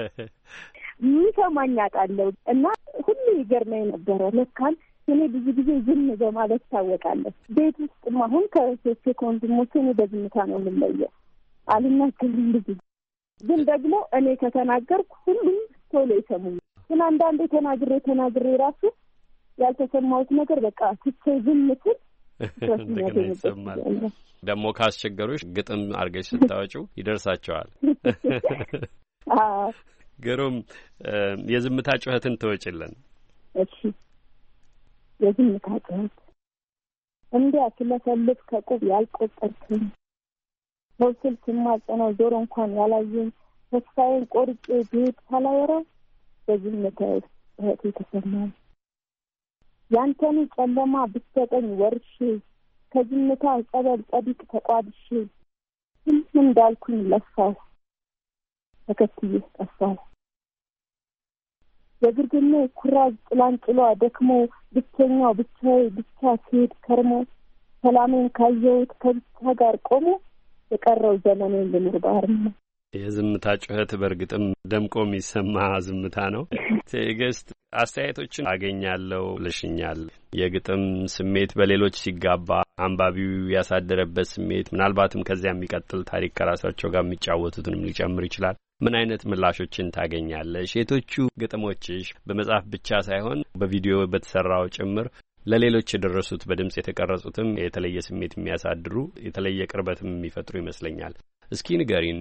Speaker 16: ምንሰማኝ አጣለሁ እና ሁሉ ይገርመኝ ነበረ። ለካን እኔ ብዙ ጊዜ ዝም በማለት ታወቃለሁ። ቤት ውስጥ አሁን ከሶስት ወንድሞቼ እኔ በዝምታ ነው የምለየው። አልናገርም ብዙ ግን ደግሞ እኔ ከተናገርኩ ሁሉም ቶሎ ይሰሙኝ። ግን አንዳንዴ ተናግሬ ራሱ ያልተሰማሁት ነገር በቃ ትቼ ዝም ስል
Speaker 2: ይሰማል። ደግሞ ካስቸገሩሽ ግጥም አድርገሽ ስታወጪው ይደርሳቸዋል። ግሩም። የዝምታ ጩኸትን ተወጪልን።
Speaker 16: እሺ። የዝምታ ጩኸት እንዲያ ስለፈልፍ ከቁብ ያልቆጠርኩኝ በውስል ስማጸነው ዞሮ እንኳን ያላየኝ ተስፋዬን ቆርጬ ቤት ሳላወራው በዝምታ እህቴ ተሰማኝ። ያንተን ጨለማ ብትሰጠኝ ወርሼ ከዝምታ ጸበል ጸዲቅ ተቋድሼ እንዳልኩኝ ለፋው ተከትዬ ጠፋው። የግርግሜ ኩራዝ ጭላንጭሏ ደክሞ ብቸኛው ብቻዬ ብቻ ሲሄድ ከርሞ ሰላሜን ካየሁት ከብቻ ጋር ቆሞ የቀረው ዘመኔን ልኑር ባህር ነው።
Speaker 2: የዝምታ ጩኸት በእርግጥም ደምቆ የሚሰማ ዝምታ ነው። ትዕግስት፣ አስተያየቶችን አገኛለሁ ልሽኛል። የግጥም ስሜት በሌሎች ሲጋባ አንባቢው ያሳደረበት ስሜት ምናልባትም ከዚያ የሚቀጥል ታሪክ ከራሳቸው ጋር የሚጫወቱትንም ሊጨምር ይችላል። ምን አይነት ምላሾችን ታገኛለሽ? የቶቹ ግጥሞችሽ በመጽሐፍ ብቻ ሳይሆን በቪዲዮ በተሰራው ጭምር ለሌሎች የደረሱት በድምጽ የተቀረጹትም የተለየ ስሜት የሚያሳድሩ የተለየ ቅርበትም የሚፈጥሩ ይመስለኛል። እስኪ ንገሪን፣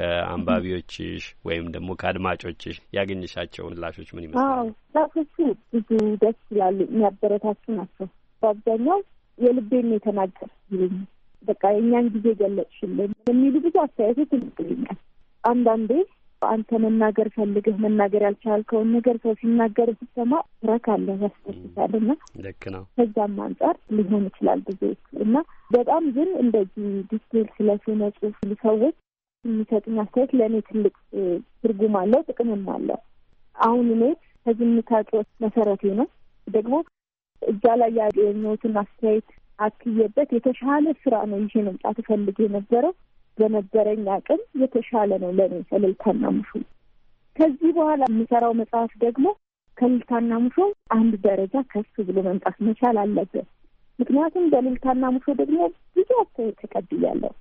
Speaker 2: ከአንባቢዎችሽ ወይም ደግሞ ከአድማጮችሽ ያገኘሻቸው ምላሾች ምን ይመስላሉ?
Speaker 16: ምላሾቹ ብዙ ደስ ይላሉ፣ የሚያበረታቱ ናቸው። በአብዛኛው የልቤን የተናገር ይሉኝ በቃ የእኛን ጊዜ ገለጽሽልን የሚሉ ብዙ አስተያየቶች ይልኛል። አንዳንዴ አንተ መናገር ፈልገህ መናገር ያልቻልከውን ነገር ሰው ሲናገር ስትሰማ ትረካለህ፣ ያስደስታልና ልክ ነው። ከዛም አንጻር ሊሆን ይችላል ብዙ እና በጣም ግን እንደዚህ ዲቴል ስለ ስነ ጽሁፍ ሰዎች የሚሰጡኝ አስተያየት ለእኔ ትልቅ ትርጉም አለው፣ ጥቅምም አለው። አሁን እኔ ከዝምታ ጩኸት መሰረቴ ነው ደግሞ እዛ ላይ ያገኘሁትን አስተያየት አክዬበት የተሻለ ስራ ነው ይዤ መምጣት እፈልግ የነበረው። በነበረኝ አቅም የተሻለ ነው ለኔ እልልታና ሙሾ። ከዚህ በኋላ የሚሰራው መጽሐፍ ደግሞ ከእልልታና ሙሾ አንድ ደረጃ ከፍ ብሎ መምጣት መቻል አለበት። ምክንያቱም በእልልታና ሙሾ ደግሞ ብዙ አስተያየት ተቀብያለሁ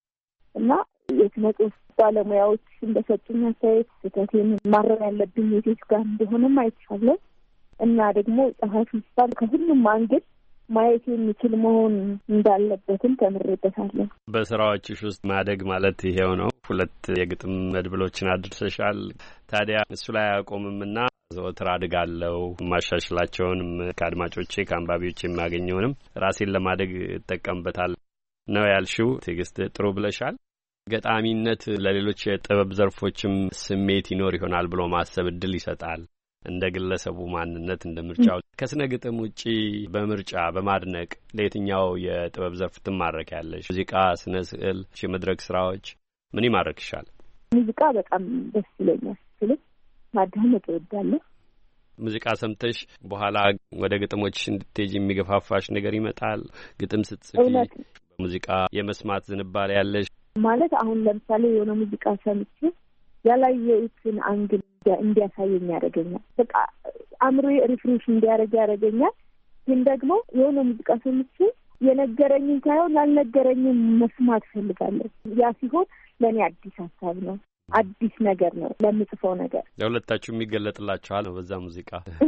Speaker 16: እና የስነ ጽሁፍ ባለሙያዎች እንደሰጡኝ አስተያየት ስህተቴን ማረም ያለብኝ የቴት ጋር እንደሆነም አይቻለሁ እና ደግሞ ጸሐፊ ሲባል ከሁሉም አንግል ማየት የሚችል መሆን እንዳለበትም ተምሬበታለሁ። በስራዎችሽ ውስጥ ማደግ ማለት ይሄው ነው። 2 የግጥም መድብሎችን አድርሰሻል። ታዲያ እሱ ላይ አያቆምምና ዘወትር አድጋለሁ፣ ማሻሽላቸውንም ከአድማጮቼ ከአንባቢዎች የሚያገኘውንም ራሴን ለማደግ እጠቀምበታል ነው ያልሽው። ትዕግስት፣ ጥሩ ብለሻል። ገጣሚነት ለሌሎች የጥበብ ዘርፎችም ስሜት ይኖር ይሆናል ብሎ ማሰብ እድል ይሰጣል። እንደ ግለሰቡ ማንነት እንደ ምርጫው ከስነ ግጥም ውጪ በምርጫ በማድነቅ ለየትኛው የጥበብ ዘርፍ ትማረኪያለሽ? ሙዚቃ፣ ስነ ስዕል፣ የመድረክ ስራዎች ምን ይማርክሻል? ሙዚቃ በጣም ደስ ይለኛል። ስለ ማዳመጥ እወዳለሁ። ሙዚቃ ሰምተሽ በኋላ ወደ ግጥሞች እንድትሄጂ የሚገፋፋሽ ነገር ይመጣል? ግጥም ስትጽፊ ሙዚቃ የመስማት ዝንባሌ ያለሽ? ማለት አሁን ለምሳሌ የሆነ ሙዚቃ ሰምቼ ያላየሁትን አንግል እንዲያሳየኝ ያደርገኛል። በቃ አእምሮዬ ሪፍሬሽ እንዲያደርግ ያደርገኛል። ግን ደግሞ የሆነ ሙዚቃ ሰምቼ የነገረኝን ሳይሆን ያልነገረኝን መስማት ፈልጋለሁ። ያ ሲሆን ለእኔ አዲስ ሀሳብ ነው፣ አዲስ ነገር ነው ለምጽፈው ነገር። ለሁለታችሁ የሚገለጥላችኋል ነው በዛ ሙዚቃ።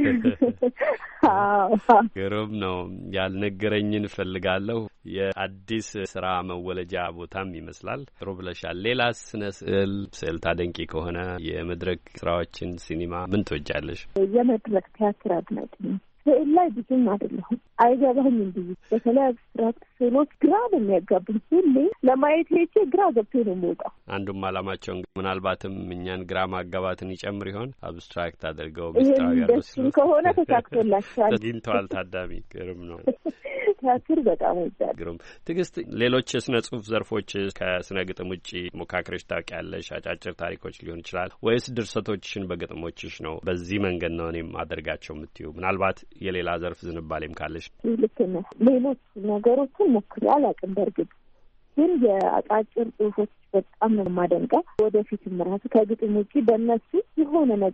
Speaker 16: ግሩም ነው። ያልነገረኝን ፈልጋለሁ የአዲስ ስራ መወለጃ ቦታም ይመስላል። ጥሩ ብለሻል። ሌላ ስነ ስዕል ታደንቂ ከሆነ የመድረክ ስራዎችን፣ ሲኒማ ምን ትወጃለሽ? የመድረክ ቲያትር አድናቂ ነው። ስዕል ላይ ብዙም አይደለሁም፣ አይገባኝም ብዙ። በተለይ አብስትራክት ስዕሎች ግራ ነው የሚያጋቡኝ። ሁሌ ለማየት ሄጄ ግራ ገብቶ ነው የምወጣው። አንዱም አላማቸው ምናልባትም እኛን ግራ ማጋባትን ይጨምር ይሆን? አብስትራክት አድርገው ምስጢራዊ ያሉት ከሆነ ተሳክቶላቸዋል፣ አግኝተዋል ታዳሚ። ግሩም ነው። ቲያትር በጣም ወዳለሁ። ግሩም። ትዕግስት፣ ሌሎች የስነ ጽሁፍ ዘርፎች ከስነ ግጥም ውጪ ሞካክረሽ ታውቂያለሽ? አጫጭር ታሪኮች ሊሆን ይችላል ወይስ ድርሰቶችሽን በግጥሞችሽ ነው በዚህ መንገድ ነው እኔም አደርጋቸው የምትይው? ምናልባት የሌላ ዘርፍ ዝንባሌም ካለሽ? ልክ ነህ። ሌሎች ነገሮችን ሞክሬ አላውቅም። በእርግጥ ግን የአጫጭር ጽሁፎች በጣም ነው የማደንቀው። ወደፊትም ራሱ ከግጥም ውጪ በእነሱ የሆነ ነገር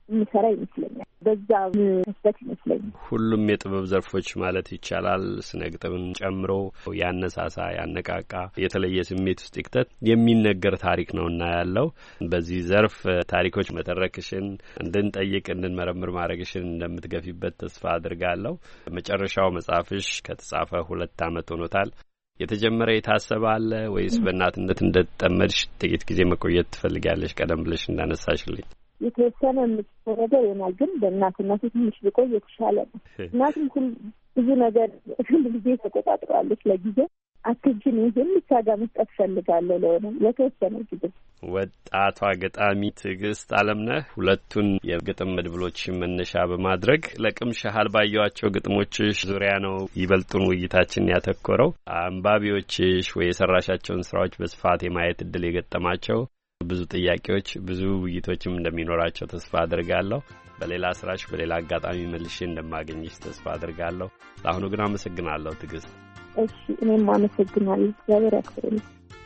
Speaker 16: የሚሰራ ይመስለኛል። በዛ መስጠት ይመስለኛል።
Speaker 2: ሁሉም የጥበብ ዘርፎች ማለት ይቻላል ስነ ግጥምን ጨምሮ ያነሳሳ፣ ያነቃቃ፣ የተለየ ስሜት ውስጥ ይክተት የሚነገር ታሪክ ነውና ያለው በዚህ ዘርፍ ታሪኮች መተረክሽን እንድንጠይቅ እንድንመረምር ማድረግሽን እንደምትገፊበት ተስፋ አድርጋለሁ። መጨረሻው መጽሐፍሽ ከተጻፈ 2 ዓመት ሆኖታል። የተጀመረ የታሰበ አለ ወይስ በእናትነት እንደተጠመድሽ ጥቂት ጊዜ መቆየት ትፈልጊያለሽ? ቀደም ብለሽ እንዳነሳሽልኝ
Speaker 16: የተወሰነ የምትሰው ነገር ይሆናል፣ ግን በእናትነቱ ትንሽ ብቆይ የተሻለ ነው። እናትም ብዙ ነገር ጊዜ ተቆጣጥራለች። ለጊዜ አትጅን ይህን ብቻ ጋር መስጠት ፈልጋለሁ ለተወሰነ ጊዜ።
Speaker 2: ወጣቷ ገጣሚ ትዕግስት አለምነህ ሁለቱን የግጥም መድብሎች መነሻ በማድረግ ለቅምሻ ያህል ባየዋቸው ግጥሞችሽ ዙሪያ ነው ይበልጡን ውይይታችን ያተኮረው። አንባቢዎችሽ ወይ የሰራሻቸውን ስራዎች በስፋት የማየት እድል የገጠማቸው ብዙ ጥያቄዎች፣ ብዙ ውይይቶችም እንደሚኖራቸው ተስፋ አድርጋለሁ። በሌላ ስራሽ በሌላ አጋጣሚ መልሼ እንደማገኝሽ ተስፋ አድርጋለሁ። ለአሁኑ ግን አመሰግናለሁ ትዕግስት።
Speaker 16: እሺ፣ እኔም አመሰግናለሁ። እግዚአብሔር ያክብርልኝ።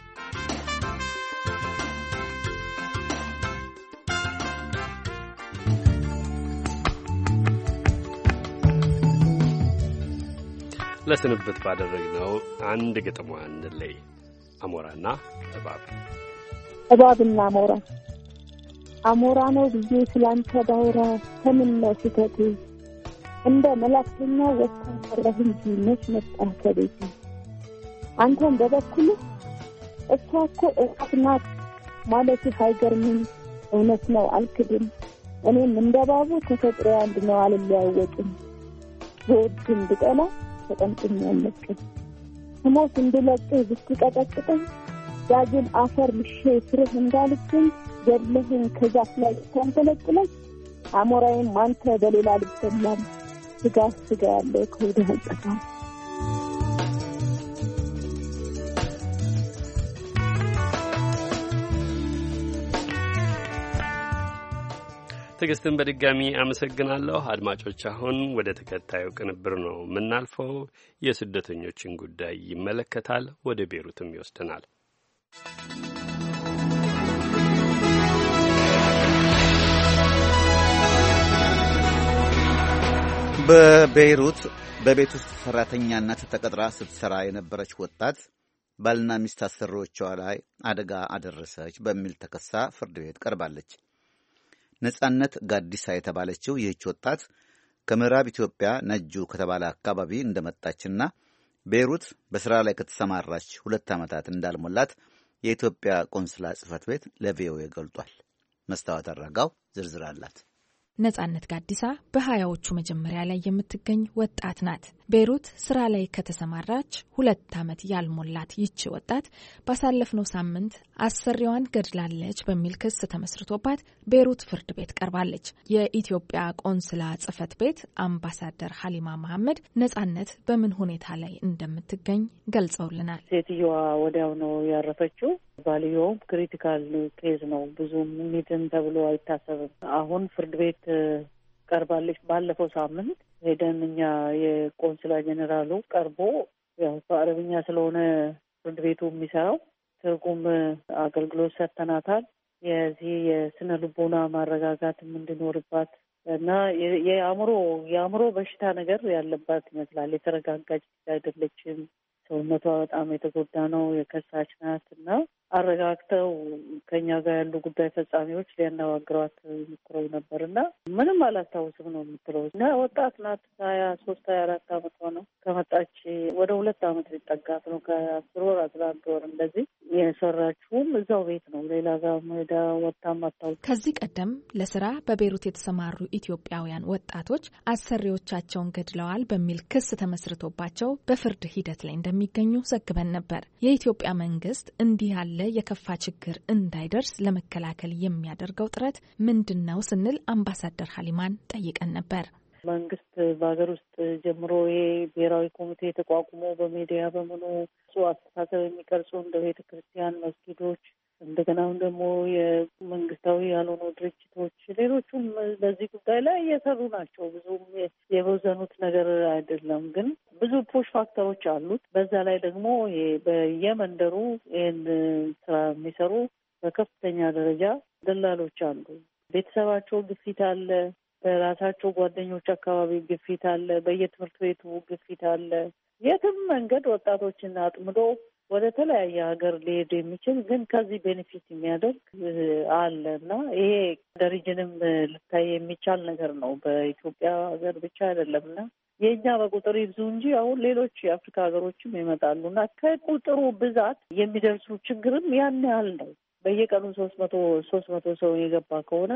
Speaker 2: ለስንብት ባደረግነው አንድ ግጥሟ እንለይ። አሞራና እባብ።
Speaker 16: እባብና አሞራ። አሞራ ነው ብዬ ስላንተ ባውራ ከምን ነው ስህተቴ? እንደ መላእክተኛ ወጥተህ ቀረህ እንጂ መች መጣህ ከቤቴ? አንተም በበኩልህ እሷ እኮ እሳት ናት ማለትህ አይገርምም? እውነት ነው አልክድም። እኔም እንደ እባቡ ተፈጥሮ አንድ ነው አልለያወጥም። በወድም ብጠላ ተጠምጥም ያለቅም። ስሞት እንድለቅህ ብትቀጠቅጠኝ ዳግም አፈር ልሼ ስርህ እንዳልገኝ ገድለህን ከዛፍ ላይ ተንጠለጥለኝ አሞራዬም አንተ በሌላ ልትሰላም ስጋ ያለው ከወዲህ አልጠፋም።
Speaker 2: ትዕግስትን በድጋሚ አመሰግናለሁ። አድማጮች፣ አሁን ወደ ተከታዩ ቅንብር ነው የምናልፈው። የስደተኞችን ጉዳይ ይመለከታል። ወደ ቤይሩትም ይወስደናል።
Speaker 4: በቤይሩት በቤት ውስጥ ሰራተኛነት ተቀጥራ ስትሰራ የነበረች ወጣት ባልና ሚስት አሰሪዎቿ ላይ አደጋ አደረሰች በሚል ተከሳ ፍርድ ቤት ቀርባለች። ነጻነት ጋዲሳ የተባለችው ይህች ወጣት ከምዕራብ ኢትዮጵያ ነጁ ከተባለ አካባቢ እንደመጣችና ቤይሩት በስራ ላይ ከተሰማራች 2 ዓመታት እንዳልሞላት የኢትዮጵያ ቆንስላ ጽሕፈት ቤት ለቪኦኤ ገልጧል። መስታወት አረጋው ዝርዝር አላት።
Speaker 7: ነጻነት ጋዲሳ በ20ዎቹ መጀመሪያ ላይ የምትገኝ ወጣት ናት። ቤይሩት ስራ ላይ ከተሰማራች 2 ዓመት ያልሞላት ይቺ ወጣት ባሳለፍነው ሳምንት አሰሪዋን ገድላለች በሚል ክስ ተመስርቶባት ቤይሩት ፍርድ ቤት ቀርባለች። የኢትዮጵያ ቆንስላ ጽሕፈት ቤት አምባሳደር ሀሊማ መሐመድ ነጻነት በምን ሁኔታ ላይ እንደምትገኝ ገልጸውልናል።
Speaker 17: ሴትዮዋ ወዲያው ነው ያረፈችው። ባልየውም ክሪቲካል ኬዝ ነው፣ ብዙም ሚድን ተብሎ አይታሰብም። አሁን ፍርድ ቤት ቀርባለች። ባለፈው ሳምንት ሄደን እኛ የቆንስላ ጄኔራሉ ቀርቦ ያው በአረብኛ ስለሆነ ፍርድ ቤቱ የሚሰራው ትርጉም አገልግሎት ሰጥተናታል። የዚህ የስነ ልቦና ማረጋጋትም እንዲኖርባት እና የአእምሮ በሽታ ነገር ያለባት ይመስላል። የተረጋጋች አይደለችም። ሰውነቷ በጣም የተጎዳ ነው። የከሳች ናት እና አረጋግተው ከኛ ጋር ያሉ ጉዳይ ፈጻሚዎች ሊያነጋግሯት ሞክረው ነበር እና ምንም አላስታውስም ነው የምትለው። እና ወጣት ናት። 23 24 ዓመቷ ነው። ከመጣች ወደ 2 ዓመት ሊጠጋት ነው። ከ10 ወር 11 ወር እንደዚህ። የሰራችውም እዛው ቤት ነው። ሌላ ጋር ሜዳ ወጣም አታውቅም።
Speaker 7: ከዚህ ቀደም ለስራ በቤይሩት የተሰማሩ ኢትዮጵያውያን ወጣቶች አሰሪዎቻቸውን ገድለዋል በሚል ክስ ተመስርቶባቸው በፍርድ ሂደት ላይ እንደሚገኙ ዘግበን ነበር። የኢትዮጵያ መንግስት እንዲህ ያለ የከፋ ችግር እንዳይደርስ ለመከላከል የሚያደርገው ጥረት ምንድነው ስንል አምባሳደር ሀሊማን ጠይቀን ነበር።
Speaker 17: መንግስት በሀገር ውስጥ ጀምሮ ይሄ ብሔራዊ ኮሚቴ ተቋቁሞ በሚዲያ በምኑ አስተሳሰብ የሚቀርጹ እንደ ቤተ ክርስቲያን፣ መስጊዶች፣ እንደገናም ደግሞ የመንግስታዊ ያልሆኑ ድርጅቶች ሌሎቹም በዚህ ጉዳይ ላይ እየሰሩ ናቸው። ብዙም የበዘኑት ነገር አይደለም፣ ግን ብዙ ፑሽ ፋክተሮች አሉት። በዛ ላይ ደግሞ በየመንደሩ ይህን ስራ የሚሰሩ በከፍተኛ ደረጃ ደላሎች አሉ። ቤተሰባቸው ግፊት አለ፣ በራሳቸው ጓደኞች አካባቢ ግፊት አለ፣ በየትምህርት ቤቱ ግፊት አለ። የትም መንገድ ወጣቶችን አጥምዶ ወደ ተለያየ ሀገር ሊሄድ የሚችል ግን ከዚህ ቤኔፊት የሚያደርግ አለ እና ይሄ ደረጃንም ልታይ የሚቻል ነገር ነው። በኢትዮጵያ ሀገር ብቻ አይደለም እና የኛ በቁጥር ይብዙ እንጂ አሁን ሌሎች የአፍሪካ ሀገሮችም ይመጣሉ እና ከቁጥሩ ብዛት የሚደርሱ ችግርም ያን ያህል ነው። በየቀኑ 300 ሰው የገባ ከሆነ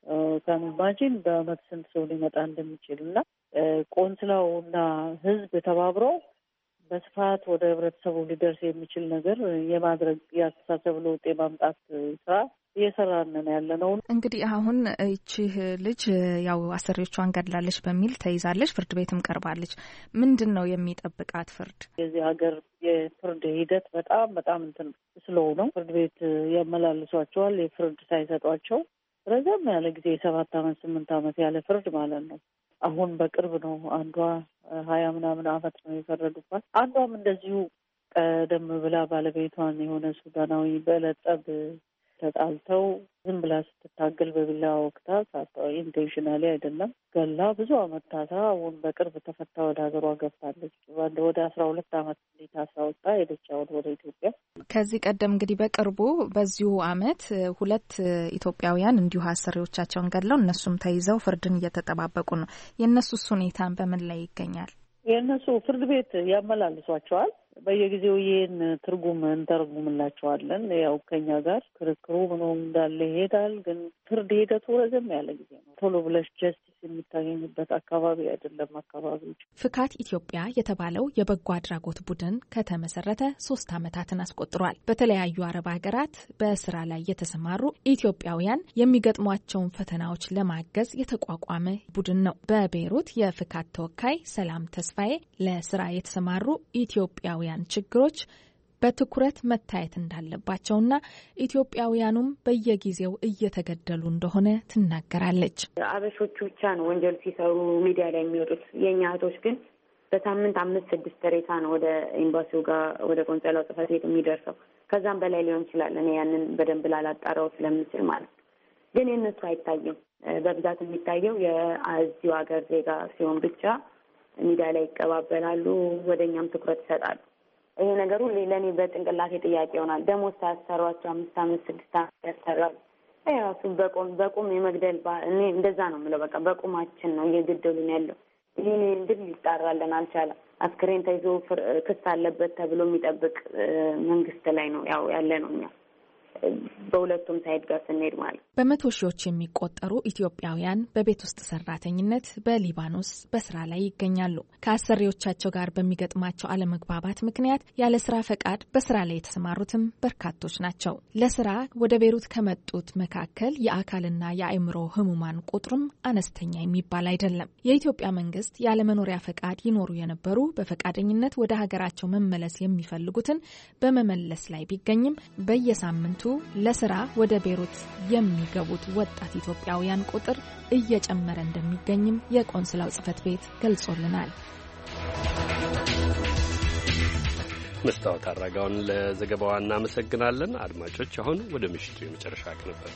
Speaker 17: ከማጂን በአመት ስንት ሰው ሊመጣ እንደሚችል እና ቆንስላው እና ህዝብ ተባብረው በስፋት ወደ ህብረተሰቡ ሊደርስ የሚችል ነገር የማድረግ ያስተሳሰብ ለውጥ የማምጣት ስራ እየሰራን ያለ ነው።
Speaker 7: እንግዲህ አሁን እቺ ልጅ ያው አሰሪዎቿን ገድላለች በሚል ተይዛለች፣ ፍርድ ቤትም ቀርባለች። ምንድን ነው የሚጠብቃት ፍርድ?
Speaker 17: የዚህ ሀገር የፍርድ ሂደት በጣም እንትን ስለሆነ ፍርድ ቤት ያመላልሷቸዋል። የፍርድ ሳይሰጧቸው ረዘም ያለ ጊዜ 7 አመት 8 አመት ያለ ፍርድ ማለት ነው። አሁን በቅርብ ነው አንዷ 20 ምናምን አመት ነው የፈረዱባት። አንዷም እንደዚሁ ቀደም ብላ ባለቤቷን የሆነ ሱዳናዊ በለጠብ ተጣልተው ዝም ብላ ስትታገል በቢላ ወቅታ ኢንቴንሽናሊ አይደለም ገላ ብዙ አመት ታስራ አሁን በቅርብ ተፈታ ወደ ሀገሯ ገብታለች። ወደ 12 አመት ታስራ ወጣ ሄደች አሁን ወደ ኢትዮጵያ።
Speaker 7: ከዚህ ቀደም እንግዲህ በቅርቡ በዚሁ አመት 2 ኢትዮጵያውያን እንዲሁ አሰሪዎቻቸውን ገድለው እነሱም ተይዘው ፍርድን እየተጠባበቁ ነው። የእነሱስ ሁኔታ በምን ላይ ይገኛል?
Speaker 17: የእነሱ ፍርድ ቤት ያመላልሷቸዋል። በየጊዜው ይህን ትርጉም እንተረጉምላቸዋለን። ያው ከኛ ጋር ክርክሩ ምኖ እንዳለ ይሄዳል። ግን ፍርድ ሂደቱ ረዘም ያለ ጊዜ ነው። ቶሎ ብለሽ ጀስቲስ የሚታገኝበት አካባቢ አይደለም። አካባቢዎች
Speaker 7: ፍካት ኢትዮጵያ የተባለው የበጎ አድራጎት ቡድን ከተመሰረተ 3 አመታትን አስቆጥሯል። በተለያዩ አረብ ሀገራት በስራ ላይ የተሰማሩ ኢትዮጵያውያን የሚገጥሟቸውን ፈተናዎች ለማገዝ የተቋቋመ ቡድን ነው። በቤይሩት የፍካት ተወካይ ሰላም ተስፋዬ ለስራ የተሰማሩ ኢትዮጵያውያን ችግሮች በትኩረት መታየት እንዳለባቸውና ኢትዮጵያውያኑም በየጊዜው እየተገደሉ እንደሆነ ትናገራለች።
Speaker 18: አበሾቹ ብቻ ነው ወንጀል ሲሰሩ ሚዲያ ላይ የሚወጡት። የኛ እህቶች ግን በሳምንት 5-6 ሬሳ ነው ወደ ኤምባሲው ጋር ወደ ቆንጽላው ጽሕፈት ቤት የሚደርሰው። ከዛም በላይ ሊሆን ይችላል። እኔ ያንን በደንብ ላላጣራው ስለምችል ማለት ነው። ግን የእነሱ አይታይም። በብዛት የሚታየው የዚሁ ሀገር ዜጋ ሲሆን ብቻ ሚዲያ ላይ ይቀባበላሉ፣ ወደኛም ትኩረት ይሰጣሉ። ይሄ ነገሩ ለኔ በጭንቅላቴ ጥያቄ ይሆናል። ደሞዝ ታሰሯቸው 5 አመት 6 አመት ያሰራሉ። ራሱ በቁም የመግደል እኔ እንደዛ ነው የምለው። በቃ በቁማችን ነው እየገደሉን ያለው። ይሄን እንድል ሊጣራለን አልቻለም። አስክሬን ተይዞ ክስ አለበት ተብሎ የሚጠብቅ መንግስት ላይ ነው ያው ያለ ነው እኛ በሁለቱም ሳይድ ጋር ስንሄድ ማለት
Speaker 7: በመቶ ሺዎች የሚቆጠሩ ኢትዮጵያውያን በቤት ውስጥ ሰራተኝነት በሊባኖስ በስራ ላይ ይገኛሉ። ከአሰሪዎቻቸው ጋር በሚገጥማቸው አለመግባባት ምክንያት ያለ ስራ ፈቃድ በስራ ላይ የተሰማሩትም በርካቶች ናቸው። ለስራ ወደ ቤይሩት ከመጡት መካከል የአካልና የአእምሮ ህሙማን ቁጥርም አነስተኛ የሚባል አይደለም። የኢትዮጵያ መንግስት ያለመኖሪያ ፈቃድ ይኖሩ የነበሩ በፈቃደኝነት ወደ ሀገራቸው መመለስ የሚፈልጉትን በመመለስ ላይ ቢገኝም በየሳምንቱ ለስራ ወደ ቤይሩት የሚገቡት ወጣት ኢትዮጵያውያን ቁጥር እየጨመረ እንደሚገኝም የቆንስላው ጽሕፈት ቤት ገልጾልናል።
Speaker 2: መስታወት አራጋውን ለዘገባዋ እናመሰግናለን። አድማጮች፣ አሁን ወደ ምሽቱ የመጨረሻ ቅንብር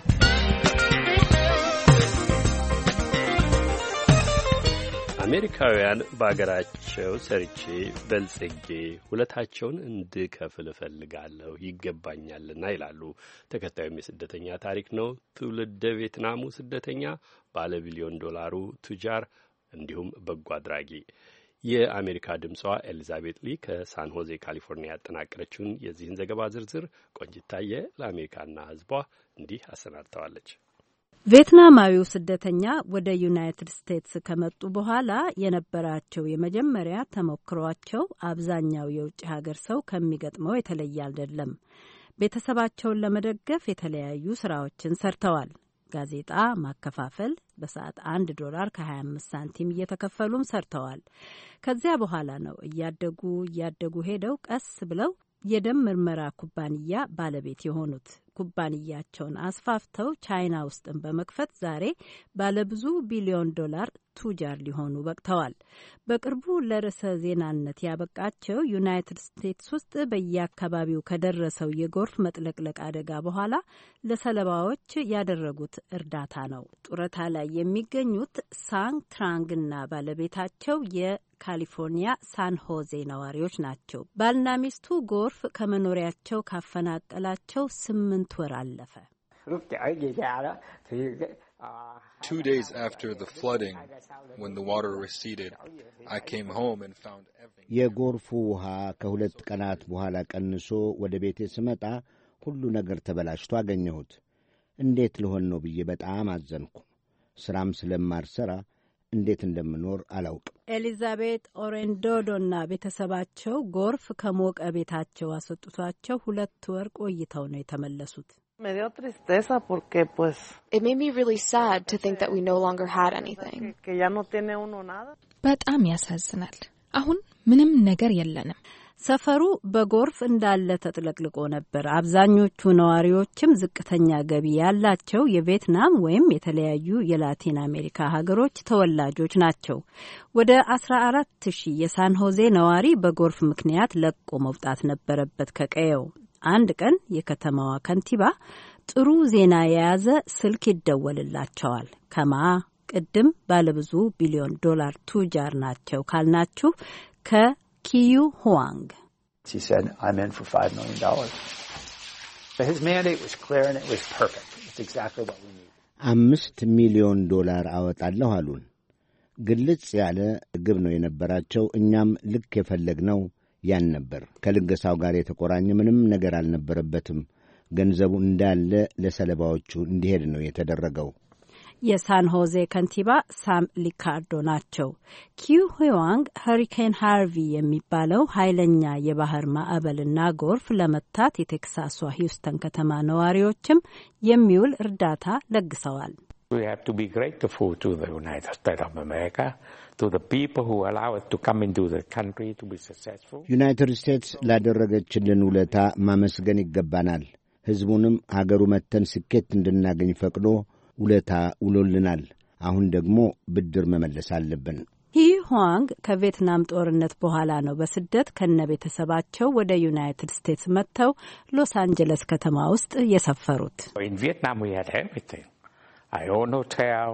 Speaker 2: አሜሪካውያን በአገራቸው ሰርቼ በልጽጌ ውለታቸውን እንድከፍል እፈልጋለሁ ይገባኛልና ይላሉ። ተከታዩም የስደተኛ ታሪክ ነው። ትውልደ ቪየትናሙ ስደተኛ ባለ $1 ቢሊዮን ቱጃር እንዲሁም በጎ አድራጊ። የአሜሪካ ድምጿ ኤሊዛቤት ሊ ከሳን ሆዜ ካሊፎርኒያ ያጠናቀረችውን የዚህን ዘገባ ዝርዝር ቆንጅታየ ለአሜሪካና ሕዝቧ እንዲህ አሰናድተዋለች።
Speaker 19: ቪየትናማዊው ስደተኛ ወደ ዩናይትድ ስቴትስ ከመጡ በኋላ የነበራቸው የመጀመሪያ ተሞክሯቸው አብዛኛው የውጭ ሀገር ሰው ከሚገጥመው የተለየ አይደለም። ቤተሰባቸውን ለመደገፍ የተለያዩ ስራዎችን ሰርተዋል። ጋዜጣ ማከፋፈል፣ በሰዓት $1 ከ25 እየተከፈሉም ሰርተዋል። ከዚያ በኋላ ነው እያደጉ ሄደው ቀስ ብለው የደም ምርመራ ኩባንያ ባለቤት የሆኑት። ኩባንያቸውን አስፋፍተው ቻይና ውስጥን በመክፈት ዛሬ ባለብዙ $1 ቢሊዮን ቱጃር ሊሆኑ በቅተዋል። በቅርቡ ለርዕሰ ዜናነት ያበቃቸው ዩናይትድ ስቴትስ ውስጥ በየአካባቢው ከደረሰው የጎርፍ መጥለቅለቅ አደጋ በኋላ ለሰለባዎች ያደረጉት እርዳታ ነው። ጡረታ ላይ የሚገኙት ሳንግ ትራንግና ባለቤታቸው የካሊፎርኒያ ሳን ሆዜ ነዋሪዎች ናቸው። ባልና ሚስቱ ጎርፍ ከመኖሪያቸው ካፈናቀላቸው 8 ወር አለፈ።
Speaker 20: 2 days after the flooding, when the water receded, I came home and found everything.
Speaker 21: የጎርፉ ውሃ ከሁለት ቀናት በኋላ ቀንሶ ወደ ቤቴ ስመጣ ሁሉ ነገር ተበላሽቶ አገኘሁት። እንዴት ልሆን ነው ብዬ በጣም አዘንኩ። ስራም ስለማልሰራ እንዴት እንደምኖር አላውቅም።
Speaker 19: ኤሊዛቤት ኦሬንዶዶና ቤተሰባቸው ጎርፍ ከሞቀ ቤታቸው አስወጥቷቸው 2 ወር ቆይተው ነው የተመለሱት።
Speaker 22: It made me really sad to think that we no longer had anything.
Speaker 7: በጣም ያሳዝናል። አሁን ምንም ነገር የለንም።
Speaker 19: ሰፈሩ በጎርፍ እንዳለ ተጥለቅልቆ ነበር። አብዛኞቹ ነዋሪዎችም ዝቅተኛ ገቢ ያላቸው የቪየትናም ወይም የተለያዩ የላቲን አሜሪካ ሀገሮች ተወላጆች ናቸው። ወደ 14,000 የሳን ሆዜ ነዋሪ በጎርፍ ምክንያት ለቆ መውጣት ነበረበት ከቀየው። አንድ ቀን የከተማዋ ከንቲባ ጥሩ ዜና የያዘ ስልክ ይደወልላቸዋል። ቅድም ባለብዙ ቢሊዮን ዶላር ቱጃር ናቸው ካልናችሁ ከኪዩ ሁዋንግ
Speaker 23: He said, I'm in for $5 million. But his mandate was clear and it was perfect. It's exactly what we need.
Speaker 21: $5 ሚሊዮን አወጣለሁ አሉን። ግልጽ ያለ ግብ ነው የነበራቸው። እኛም ልክ የፈለግነው ያን ነበር። ከልገሳው ጋር የተቆራኘ ምንም ነገር አልነበረበትም። ገንዘቡ እንዳለ ለሰለባዎቹ እንዲሄድ ነው የተደረገው።
Speaker 19: የሳን ሆዜ ከንቲባ ሳም ሊካርዶ ናቸው። ኪዩ ሁዋንግ ሀሪኬን ሃርቪ የሚባለው ኃይለኛ የባህር ማዕበልና ጎርፍ ለመታት የቴክሳሷ ሂውስተን ከተማ ነዋሪዎችም የሚውል እርዳታ ለግሰዋል።
Speaker 24: We have to be grateful to the United States of America, to the people who allow us to come into the country to be successful.
Speaker 21: ዩናይትድ ስቴትስ ላደረገችልን ውለታ ማመስገን ይገባናል። ሕዝቡንም ሀገሩ መተን ስኬት እንድናገኝ ፈቅዶ ውለታ ውሎልናል። አሁን ደግሞ ብድር መመለስ አለብን።
Speaker 19: ሁዋንግ ከቪየትናም ጦርነት በኋላ ነው በስደት ከነ ቤተሰባቸው ወደ ዩናይትድ ስቴትስ መጥተው ሎስ አንጀለስ ከተማ ውስጥ የሰፈሩት።
Speaker 24: In Vietnam we had everything. I own hotel,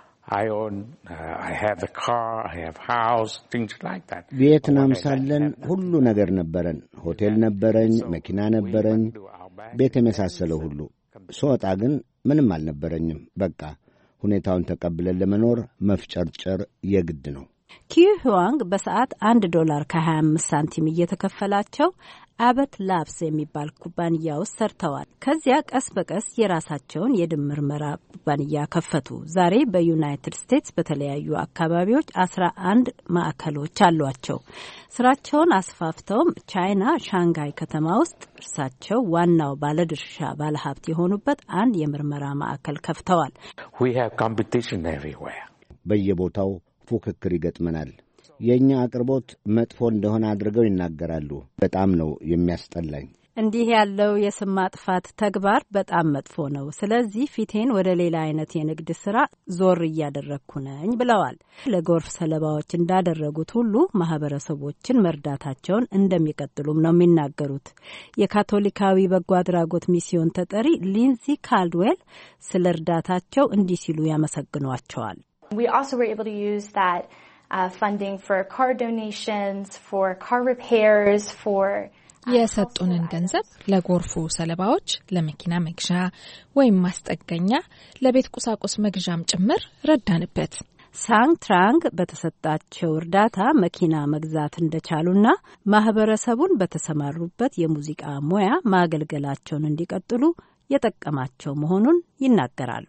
Speaker 24: I have a car, I have house, things like that.
Speaker 21: ቪየትናም ሳለን ሁሉ ነገር ነበረን። ሆቴል ነበረኝ፣ መኪና ነበረኝ፣ ቤት የመሳሰለው ሁሉ። ስወጣ ግን ምንም አልነበረኝም። በቃ ሁኔታውን ተቀብለን ለመኖር መፍጨርጨር የግድ ነው።
Speaker 19: ኪዩ ሁዋንግ በሰዓት $1 ከ25 ሳንቲም እየተከፈላቸው አበት ላብስ የሚባል ኩባንያ ውስጥ ሰርተዋል። ከዚያ ቀስ በቀስ የራሳቸውን የድምር ምርመራ ኩባንያ ከፈቱ። ዛሬ በዩናይትድ ስቴትስ በተለያዩ አካባቢዎች 11 ማዕከሎች አሏቸው። ስራቸውን አስፋፍተውም ቻይና ሻንጋይ ከተማ ውስጥ እርሳቸው ዋናው ባለድርሻ ባለሀብት የሆኑበት አንድ የምርመራ ማዕከል ከፍተዋል።
Speaker 24: We have competition everywhere.
Speaker 21: በየቦታው ፉክክር ይገጥመናል። የእኛ አቅርቦት መጥፎ እንደሆነ አድርገው ይናገራሉ። በጣም ነው የሚያስጠላኝ።
Speaker 19: እንዲህ ያለው የስም ማጥፋት ተግባር በጣም መጥፎ ነው። ስለዚህ ፊቴን ወደ ሌላ አይነት የንግድ ስራ ዞር እያደረግኩ ነኝ ብለዋል። ለጎርፍ ሰለባዎች እንዳደረጉት ሁሉ ማህበረሰቦችን መርዳታቸውን እንደሚቀጥሉም ነው የሚናገሩት። የካቶሊካዊ በጎ አድራጎት ሚስዮን ተጠሪ ሊንዚ ካልድዌል ስለ እርዳታቸው እንዲህ ሲሉ ያመሰግኗቸዋል።
Speaker 25: We also were able to use that funding for car donations, for car repairs, for
Speaker 7: የሰጡንን ገንዘብ ለጎርፉ ሰለባዎች ለመኪና መግዣ ወይም ማስጠገኛ፣ ለቤት ቁሳቁስ መግዣም ጭምር ረዳንበት።
Speaker 19: ሳንግ ትራንግ በተሰጣቸው እርዳታ መኪና መግዛት እንደቻሉና ማህበረሰቡን በተሰማሩበት የሙዚቃ ሙያ ማገልገላቸውን እንዲቀጥሉ የጠቀማቸው መሆኑን ይናገራሉ።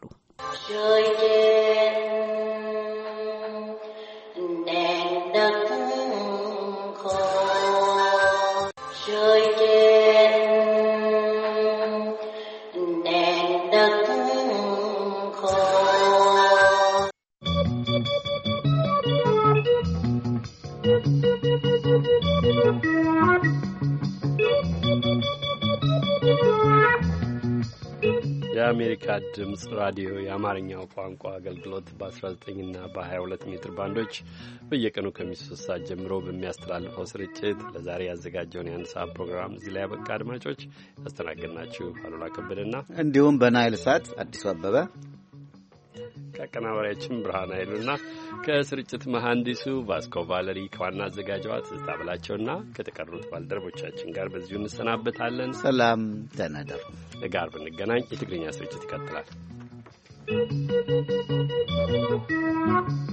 Speaker 2: የአሜሪካ ድምፅ ራዲዮ የአማርኛው ቋንቋ አገልግሎት በ19 እና በ22 ሜትር ባንዶች በየቀኑ ከምሽቱ 3 ሰዓት ጀምሮ በሚያስተላልፈው ስርጭት ለዛሬ ያዘጋጀውን የአንድ ሰዓት ፕሮግራም እዚህ ላይ ያበቃ። አድማጮች ያስተናገድናችሁ አሉላ ከበደና
Speaker 4: እንዲሁም በናይል ሳት አዲሱ አበበ
Speaker 2: ከአቀናባሪያችን ብርሃን ኃይሉና ከስርጭት መሐንዲሱ ቫስኮ ቫለሪ ከዋና አዘጋጇ ትዝታ ብላቸውና ከተቀሩት ባልደረቦቻችን ጋር በዚሁ እንሰናበታለን።
Speaker 4: ሰላም ደህና እደሩ።
Speaker 2: ነገ ዓርብ እንገናኝ። የትግርኛ ስርጭት ይቀጥላል።